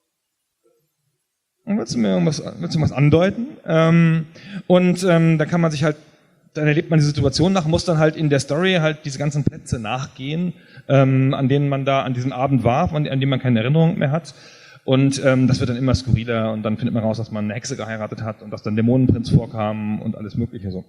Willst du mir irgendwas, willst du was andeuten? Ähm, und ähm, da kann man sich halt, dann erlebt man die Situation nach, muss dann halt in der Story halt diese ganzen Plätze nachgehen, ähm, an denen man da an diesem Abend war, an, an denen man keine Erinnerung mehr hat. Und ähm, das wird dann immer skurriler und dann findet man raus, dass man eine Hexe geheiratet hat und dass dann Dämonenprinz vorkam und alles Mögliche so.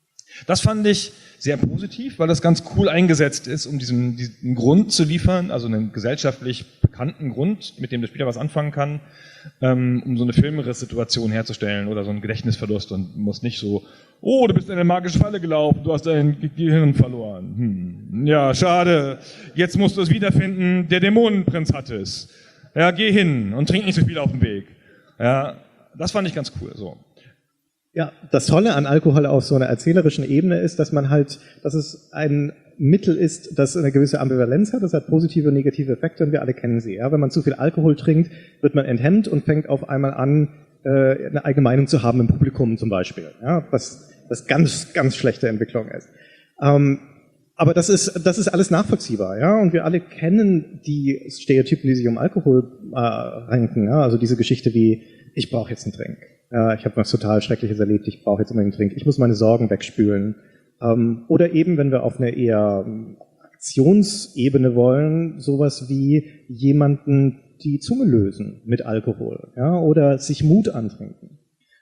Das fand ich sehr positiv, weil das ganz cool eingesetzt ist, um diesen, diesen Grund zu liefern, also einen gesellschaftlich bekannten Grund, mit dem der Spieler was anfangen kann, ähm, um so eine Filmriss-Situation herzustellen oder so einen Gedächtnisverlust und muss nicht so, oh, du bist in eine magische Falle gelaufen, du hast dein Gehirn verloren. Hm. Ja, schade, jetzt musst du es wiederfinden, der Dämonenprinz hat es. Ja, geh hin und trink nicht so viel auf dem Weg. Ja, das fand ich ganz cool, so. Ja, das Tolle an Alkohol auf so einer erzählerischen Ebene ist, dass man halt, dass es ein Mittel ist, das eine gewisse Ambivalenz hat, das hat positive und negative Effekte und wir alle kennen sie. Ja? Wenn man zu viel Alkohol trinkt, wird man enthemmt und fängt auf einmal an, äh, eine eigene Meinung zu haben im Publikum zum Beispiel, ja? was, was ganz, ganz schlechte Entwicklung ist. Ähm, aber das ist, das ist alles nachvollziehbar, ja, und wir alle kennen die Stereotypen, die sich um Alkohol äh, ranken, ja? Also diese Geschichte wie, ich brauche jetzt einen Drink. Ja, ich habe was total Schreckliches erlebt, ich brauche jetzt unbedingt einen Drink, ich muss meine Sorgen wegspülen. Ähm, oder eben, wenn wir auf eine eher Aktionsebene wollen, sowas wie jemanden die Zunge lösen mit Alkohol, ja, oder sich Mut antrinken.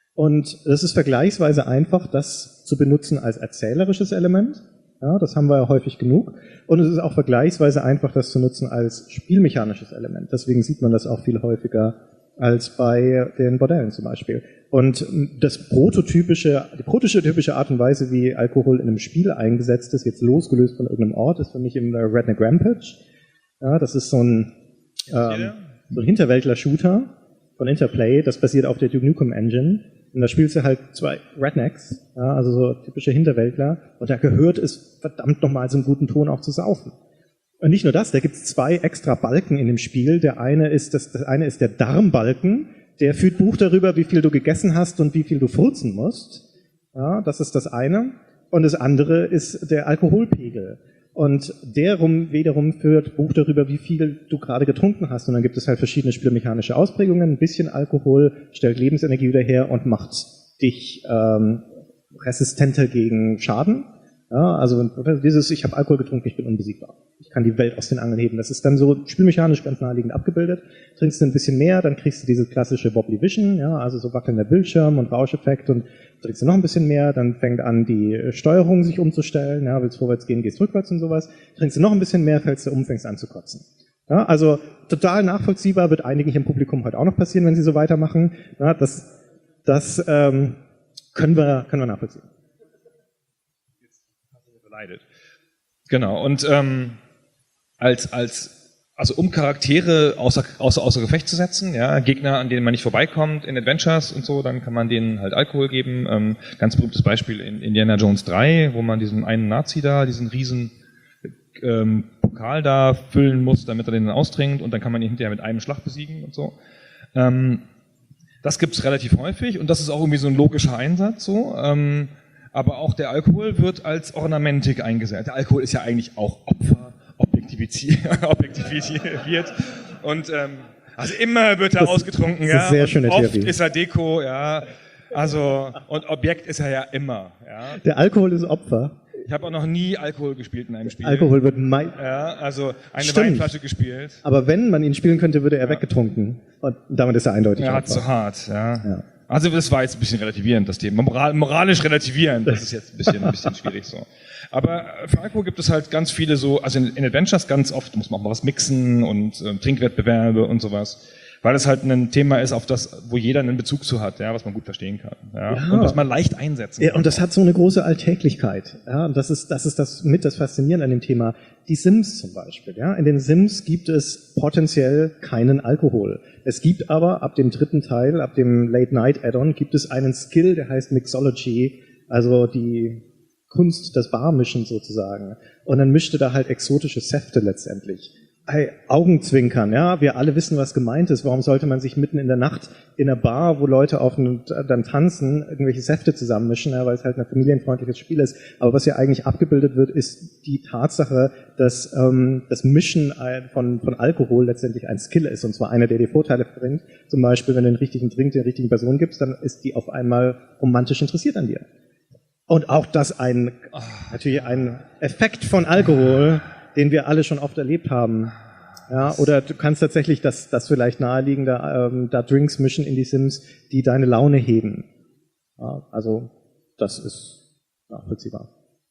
Und das ist vergleichsweise einfach, das zu benutzen als erzählerisches Element. Ja, das haben wir ja häufig genug. Und es ist auch vergleichsweise einfach, das zu nutzen als spielmechanisches Element. Deswegen sieht man das auch viel häufiger als bei den Bordellen zum Beispiel. Und das prototypische, die prototypische Art und Weise, wie Alkohol in einem Spiel eingesetzt ist, jetzt losgelöst von irgendeinem Ort, ist für mich im Redneck Rampage. Ja, das ist so ein, ähm, so ein Hinterwäldler-Shooter von Interplay, das basiert auf der Duke Nukem Engine. Und da spielst du halt zwei Rednecks, ja, also so typische Hinterwäldler. Und da gehört es verdammt nochmal so einen guten Ton auch zu saufen. Und nicht nur das, da gibt es zwei extra Balken in dem Spiel. Der eine ist, das, das eine ist der Darmbalken, der führt Buch darüber, wie viel du gegessen hast und wie viel du furzen musst. Ja, das ist das eine. Und das andere ist der Alkoholpegel. Und der rum, wiederum führt Buch darüber, wie viel du gerade getrunken hast. Und dann gibt es halt verschiedene spielmechanische Ausprägungen. Ein bisschen Alkohol stellt Lebensenergie wieder her und macht dich ähm, resistenter gegen Schaden. Ja, also dieses, ich habe Alkohol getrunken, ich bin unbesiegbar. Ich kann die Welt aus den Angeln heben. Das ist dann so spielmechanisch ganz naheliegend abgebildet. Trinkst du ein bisschen mehr, dann kriegst du diese klassische Wobbly Vision, ja, also so wackelnder Bildschirm und Rauscheffekt, und trinkst du noch ein bisschen mehr, dann fängt an, die Steuerung sich umzustellen, ja, willst vorwärts gehen, gehst rückwärts und sowas. Trinkst du noch ein bisschen mehr, fällst du um, fängst an zu kotzen. Ja, also total nachvollziehbar, wird einigen im Publikum heute auch noch passieren, wenn sie so weitermachen. Ja, das das ähm, können wir können wir nachvollziehen. leidet. Genau, und ähm, als, als also um Charaktere außer, außer, außer Gefecht zu setzen, ja, Gegner, an denen man nicht vorbeikommt in Adventures und so, dann kann man denen halt Alkohol geben. Ähm, ganz berühmtes Beispiel in Indiana Jones drei, wo man diesen einen Nazi da, diesen riesen ähm, Pokal da füllen muss, damit er den dann austrinkt und dann kann man ihn hinterher mit einem Schlag besiegen und so. Ähm, das gibt's relativ häufig und das ist auch irgendwie so ein logischer Einsatz so. Ähm, aber auch der Alkohol wird als Ornamentik eingesetzt. Der Alkohol ist ja eigentlich auch Opfer. Objektiviert und ähm, also immer wird er das, ausgetrunken, das ist ja. Sehr schöne oft Theorie. Ist er Deko, ja. Also und Objekt ist er ja immer, ja. Der Alkohol ist Opfer. Ich habe auch noch nie Alkohol gespielt in einem Spiel. Alkohol wird mei- ja, also eine Stimmt. Weinflasche gespielt. Aber wenn man ihn spielen könnte, würde er ja. weggetrunken und damit ist er eindeutig Ja, Opfer. zu hart, ja. ja. Also das war jetzt ein bisschen relativierend, das Thema. Moral, moralisch relativierend, das ist jetzt ein bisschen, ein bisschen schwierig so. Aber für Alkohol gibt es halt ganz viele so, also in, in Adventures ganz oft muss man auch mal was mixen und äh, Trinkwettbewerbe und sowas. Weil es halt ein Thema ist, auf das, wo jeder einen Bezug zu hat, ja, was man gut verstehen kann. Ja, ja. Und was man leicht einsetzen kann. Ja, und das hat so eine große Alltäglichkeit. Ja, und das ist, das ist das mit das Faszinierende an dem Thema. Die Sims zum Beispiel. Ja, in den Sims gibt es potenziell keinen Alkohol. Es gibt aber ab dem dritten Teil, ab dem Late Night Add-on, gibt es einen Skill, der heißt Mixology, also die Kunst des Barmischen sozusagen. Und dann mischte da halt exotische Säfte letztendlich. Hey, Augenzwinkern, ja, wir alle wissen, was gemeint ist. Warum sollte man sich mitten in der Nacht in einer Bar, wo Leute auf und dann tanzen, irgendwelche Säfte zusammenmischen, ja, weil es halt ein familienfreundliches Spiel ist. Aber was ja eigentlich abgebildet wird, ist die Tatsache, dass ähm, das Mischen von, von Alkohol letztendlich ein Skill ist. Und zwar einer, der dir Vorteile bringt. Zum Beispiel, wenn du den richtigen Drink der richtigen Person gibst, dann ist die auf einmal romantisch interessiert an dir. Und auch das ein, natürlich ein Effekt von Alkohol, den wir alle schon oft erlebt haben. Ja, oder du kannst tatsächlich das, das vielleicht naheliegende, ähm, da Drinks mischen in die Sims, die deine Laune heben. Ja, also, das ist nachvollziehbar.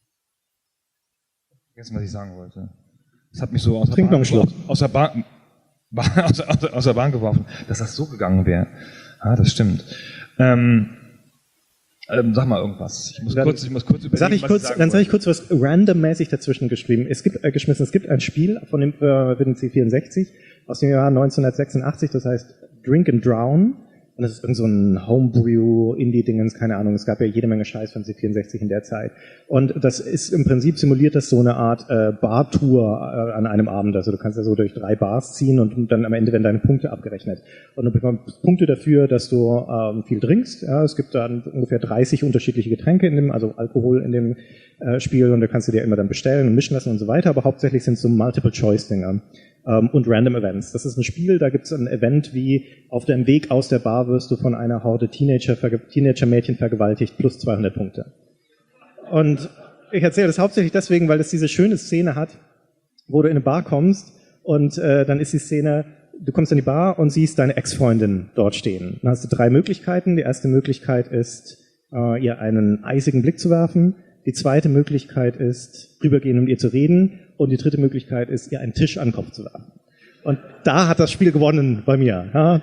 Vergessen, was ich sagen wollte. Das hat mich so aus der, Trink noch einen Bahn, Schluck. aus, aus, der Bahn, aus, aus, aus der Bahn geworfen, dass das so gegangen wäre. Ah, das stimmt. Ähm, Ähm, sag mal irgendwas. Ich muss dann, kurz, ich muss kurz überlegen, sag ich was kurz, ich sagen Dann sage ich wollte. kurz was randommäßig dazwischen geschrieben. Es gibt äh, geschmissen. Es gibt ein Spiel von dem äh, für den C vierundsechzig aus dem Jahr neunzehnhundertsechsundachtzig. Das heißt Drink and Drown. Und das ist irgend so ein Homebrew-Indie-Dingens, keine Ahnung. Es gab ja jede Menge Scheiß von C vierundsechzig in der Zeit. Und das ist im Prinzip simuliert das so eine Art äh, Bar-Tour äh, an einem Abend. Also du kannst ja so durch drei Bars ziehen und dann am Ende werden deine Punkte abgerechnet. Und du bekommst Punkte dafür, dass du ähm, viel trinkst. Ja, es gibt dann ungefähr dreißig unterschiedliche Getränke in dem, also Alkohol in dem äh, Spiel. Und da kannst du dir immer dann bestellen und mischen lassen und so weiter. Aber hauptsächlich sind es so Multiple-Choice-Dinger. Und Random Events. Das ist ein Spiel, da gibt es ein Event wie auf dem Weg aus der Bar wirst du von einer Horde Teenager, Teenager-Mädchen vergewaltigt, plus zweihundert Punkte. Und ich erzähle das hauptsächlich deswegen, weil es diese schöne Szene hat, wo du in eine Bar kommst und äh, dann ist die Szene, du kommst in die Bar und siehst deine Ex-Freundin dort stehen. Dann hast du drei Möglichkeiten. Die erste Möglichkeit ist, äh, ihr einen eisigen Blick zu werfen. Die zweite Möglichkeit ist, rübergehen und mit ihr zu reden. Und die dritte Möglichkeit ist, ihr einen Tisch an den Kopf zu werfen. Und da hat das Spiel gewonnen bei mir. Ja.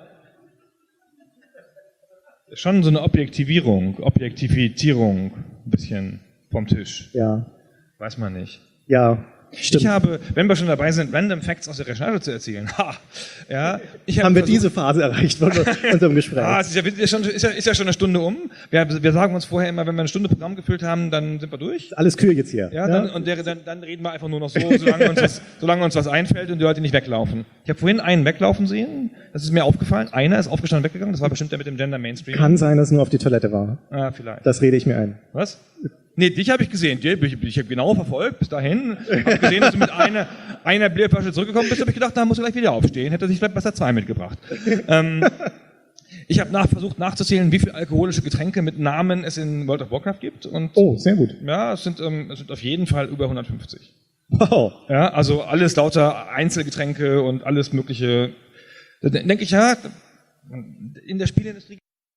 Schon so eine Objektivierung, Objektivierung, ein bisschen vom Tisch. Ja. Weiß man nicht. Ja. Stimmt. Ich habe, wenn wir schon dabei sind, Random Facts aus der Recherche zu erzählen. Ha, ja, ich habe Haben wir versucht, diese Phase erreicht von unserem Gespräch? Ah, es ist ja, ist, ja schon, ist, ja, ist ja schon eine Stunde um. Wir, wir sagen uns vorher immer, wenn wir eine Stunde Programm gefüllt haben, dann sind wir durch. Alles Kür jetzt hier. Ja, dann, und der, dann, dann reden wir einfach nur noch so, solange uns, was, solange uns was einfällt und die Leute nicht weglaufen. Ich habe vorhin einen weglaufen sehen, das ist mir aufgefallen. Einer ist aufgestanden und weggegangen, das war bestimmt der mit dem Gender Mainstream. Kann sein, dass es nur auf die Toilette war. Ah, vielleicht. Das rede ich mir ein. Was? Nee, dich habe ich gesehen. Ich, ich, ich habe genau verfolgt bis dahin. Habe gesehen, dass du mit einer, einer Bierflasche zurückgekommen bist. Habe ich gedacht, da musst du gleich wieder aufstehen. Hätte sich vielleicht besser zwei mitgebracht. ähm, ich habe nach, versucht nachzuzählen, wie viele alkoholische Getränke mit Namen es in World of Warcraft gibt. Und Oh, sehr gut. ja, es sind, ähm, es sind auf jeden Fall über hundertfünfzig. Wow. Ja, also alles lauter Einzelgetränke und alles mögliche. Da denke ich, ja, in der Spieleindustrie.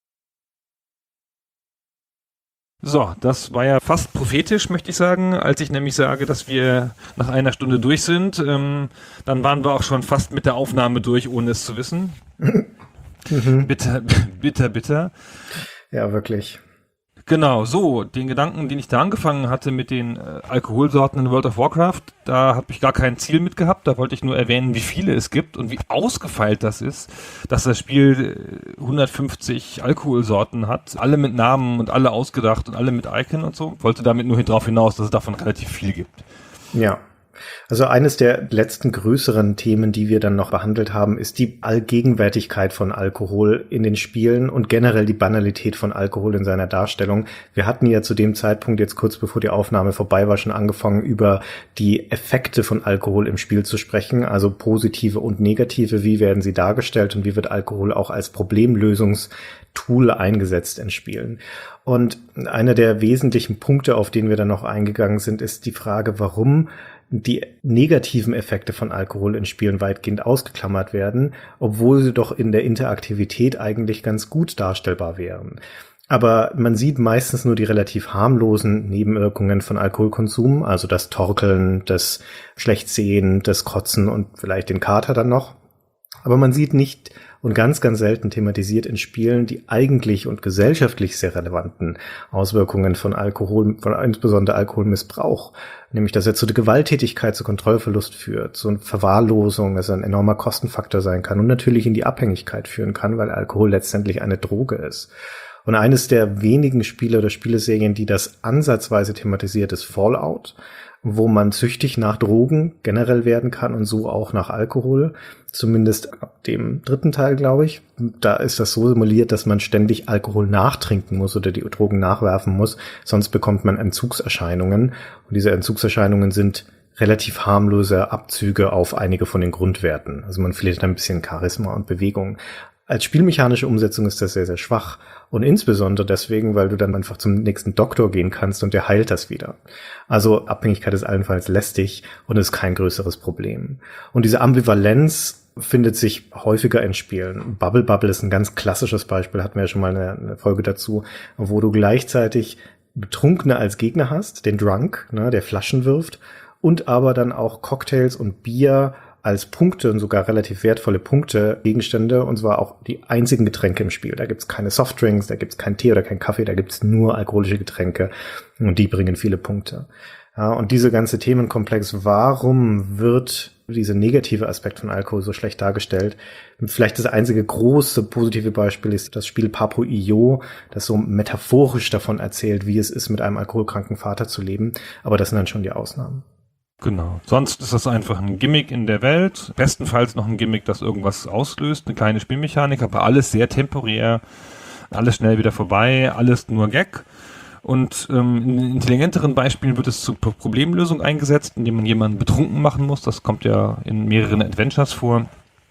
So, das war ja fast prophetisch, möchte ich sagen, als ich nämlich sage, dass wir nach einer Stunde durch sind. Ähm, dann waren wir auch schon fast mit der Aufnahme durch, ohne es zu wissen. Mhm. Bitter, bitter, bitter. Ja, wirklich. Genau, so, den Gedanken, den ich da angefangen hatte mit den äh, Alkoholsorten in World of Warcraft, da habe ich gar kein Ziel mit gehabt, da wollte ich nur erwähnen, wie viele es gibt und wie ausgefeilt das ist, dass das Spiel äh, hundertfünfzig Alkoholsorten hat, alle mit Namen und alle ausgedacht und alle mit Icon und so. Wollte damit nur darauf hinaus, dass es davon relativ viel gibt. Ja. Also eines der letzten größeren Themen, die wir dann noch behandelt haben, ist die Allgegenwärtigkeit von Alkohol in den Spielen und generell die Banalität von Alkohol in seiner Darstellung. Wir hatten ja zu dem Zeitpunkt, jetzt kurz bevor die Aufnahme vorbei war, schon angefangen, über die Effekte von Alkohol im Spiel zu sprechen, also positive und negative, wie werden sie dargestellt und wie wird Alkohol auch als Problemlösungstool eingesetzt in Spielen. Und einer der wesentlichen Punkte, auf den wir dann noch eingegangen sind, ist die Frage, warum die negativen Effekte von Alkohol in Spielen weitgehend ausgeklammert werden, obwohl sie doch in der Interaktivität eigentlich ganz gut darstellbar wären. Aber man sieht meistens nur die relativ harmlosen Nebenwirkungen von Alkoholkonsum, also das Torkeln, das Schlechtsehen, das Kotzen und vielleicht den Kater dann noch. Aber man sieht nicht und ganz, ganz selten thematisiert in Spielen die eigentlich und gesellschaftlich sehr relevanten Auswirkungen von Alkohol, von insbesondere Alkoholmissbrauch. Nämlich, dass er zu der Gewalttätigkeit, zu Kontrollverlust führt, zu einer Verwahrlosung, dass er ein enormer Kostenfaktor sein kann und natürlich in die Abhängigkeit führen kann, weil Alkohol letztendlich eine Droge ist. Und eines der wenigen Spiele oder Spieleserien, die das ansatzweise thematisiert, ist Fallout, wo man süchtig nach Drogen generell werden kann und so auch nach Alkohol. Zumindest ab dem dritten Teil, glaube ich. Da ist das so simuliert, dass man ständig Alkohol nachtrinken muss oder die Drogen nachwerfen muss. Sonst bekommt man Entzugserscheinungen. Und diese Entzugserscheinungen sind relativ harmlose Abzüge auf einige von den Grundwerten. Also man verliert ein bisschen Charisma und Bewegung. Als spielmechanische Umsetzung ist das sehr, sehr schwach. Und insbesondere deswegen, weil du dann einfach zum nächsten Doktor gehen kannst und der heilt das wieder. Also Abhängigkeit ist allenfalls lästig und ist kein größeres Problem. Und diese Ambivalenz findet sich häufiger in Spielen. Bubble Bubble ist ein ganz klassisches Beispiel, hatten wir ja schon mal eine, eine Folge dazu, wo du gleichzeitig Betrunkene als Gegner hast, den Drunk, ne, der Flaschen wirft, und aber dann auch Cocktails und Bier als Punkte und sogar relativ wertvolle Punkte, Gegenstände, und zwar auch die einzigen Getränke im Spiel. Da gibt's keine Softdrinks, da gibt's keinen Tee oder keinen Kaffee, da gibt's nur alkoholische Getränke und die bringen viele Punkte. Ja, und diese ganze Themenkomplex, warum wird dieser negative Aspekt von Alkohol so schlecht dargestellt? Vielleicht das einzige große positive Beispiel ist das Spiel Papo punkt io, das so metaphorisch davon erzählt, wie es ist, mit einem alkoholkranken Vater zu leben. Aber das sind dann schon die Ausnahmen. Genau. Sonst ist das einfach ein Gimmick in der Welt. Bestenfalls noch ein Gimmick, das irgendwas auslöst, eine kleine Spielmechanik, aber alles sehr temporär, alles schnell wieder vorbei, alles nur Gag. Und ähm, in intelligenteren Beispielen wird es zur Problemlösung eingesetzt, indem man jemanden betrunken machen muss. Das kommt ja in mehreren Adventures vor.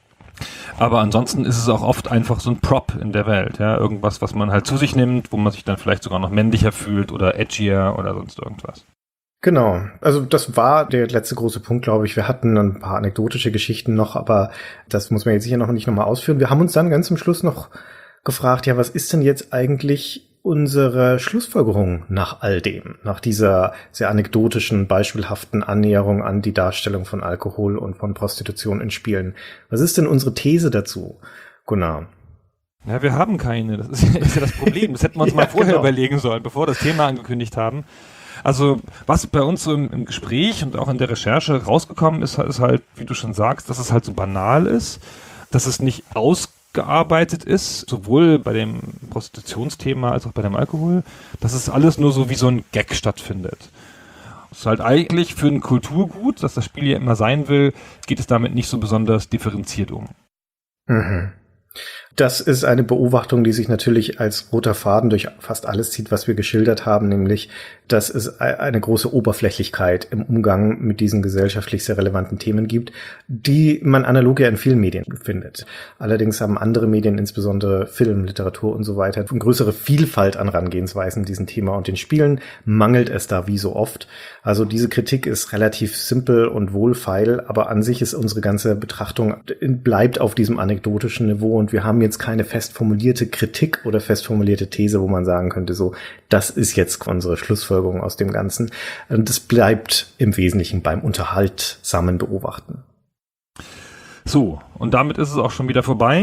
Aber ansonsten ist es auch oft einfach so ein Prop in der Welt. Ja? Irgendwas, was man halt zu sich nimmt, wo man sich dann vielleicht sogar noch männlicher fühlt oder edgier oder sonst irgendwas. Genau, also das war der letzte große Punkt, glaube ich. Wir hatten ein paar anekdotische Geschichten noch, aber das muss man jetzt sicher noch nicht nochmal ausführen. Wir haben uns dann ganz zum Schluss noch gefragt, ja, was ist denn jetzt eigentlich unsere Schlussfolgerung nach all dem, nach dieser sehr anekdotischen, beispielhaften Annäherung an die Darstellung von Alkohol und von Prostitution in Spielen? Was ist denn unsere These dazu, Gunnar? Ja, wir haben keine, das ist, ist ja das Problem. Das hätten wir uns ja, mal vorher genau. überlegen sollen, bevor wir das Thema angekündigt haben. Also was bei uns so im, im Gespräch und auch in der Recherche rausgekommen ist, ist halt, wie du schon sagst, dass es halt so banal ist, dass es nicht ausgearbeitet ist, sowohl bei dem Prostitutionsthema als auch bei dem Alkohol, dass es alles nur so wie so ein Gag stattfindet. Es ist halt eigentlich für ein Kulturgut, dass das Spiel ja immer sein will, geht es damit nicht so besonders differenziert um. Mhm. Das ist eine Beobachtung, die sich natürlich als roter Faden durch fast alles zieht, was wir geschildert haben, nämlich, dass es eine große Oberflächlichkeit im Umgang mit diesen gesellschaftlich sehr relevanten Themen gibt, die man analog ja in vielen Medien findet. Allerdings haben andere Medien, insbesondere Film, Literatur und so weiter, eine größere Vielfalt an Herangehensweisen in diesem Thema, und den Spielen mangelt es da wie so oft. Also diese Kritik ist relativ simpel und wohlfeil, aber an sich ist unsere ganze Betrachtung, bleibt auf diesem anekdotischen Niveau, und wir haben jetzt keine fest formulierte Kritik oder fest formulierte These, wo man sagen könnte, so, das ist jetzt unsere Schlussfolgerung aus dem Ganzen. Und das bleibt im Wesentlichen beim unterhaltsamen Beobachten. So, und damit ist es auch schon wieder vorbei.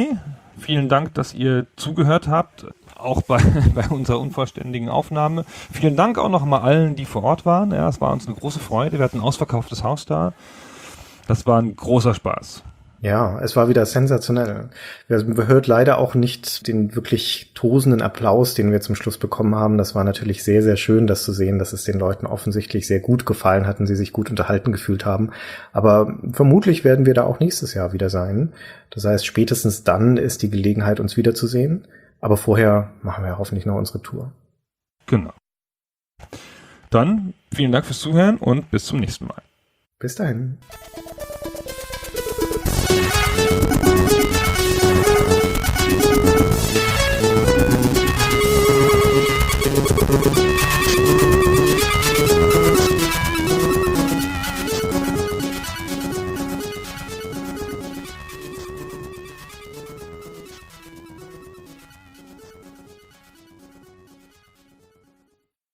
Vielen Dank, dass ihr zugehört habt, auch bei, bei unserer unvollständigen Aufnahme. Vielen Dank auch noch mal allen, die vor Ort waren. Ja, es war uns eine große Freude. Wir hatten ein ausverkauftes Haus da. Das war ein großer Spaß. Ja, es war wieder sensationell. Wir hört leider auch nicht den wirklich tosenden Applaus, den wir zum Schluss bekommen haben. Das war natürlich sehr, sehr schön, das zu sehen, dass es den Leuten offensichtlich sehr gut gefallen hat und sie sich gut unterhalten gefühlt haben. Aber vermutlich werden wir da auch nächstes Jahr wieder sein. Das heißt, spätestens dann ist die Gelegenheit, uns wiederzusehen. Aber vorher machen wir hoffentlich noch unsere Tour. Genau. Dann vielen Dank fürs Zuhören und bis zum nächsten Mal. Bis dahin.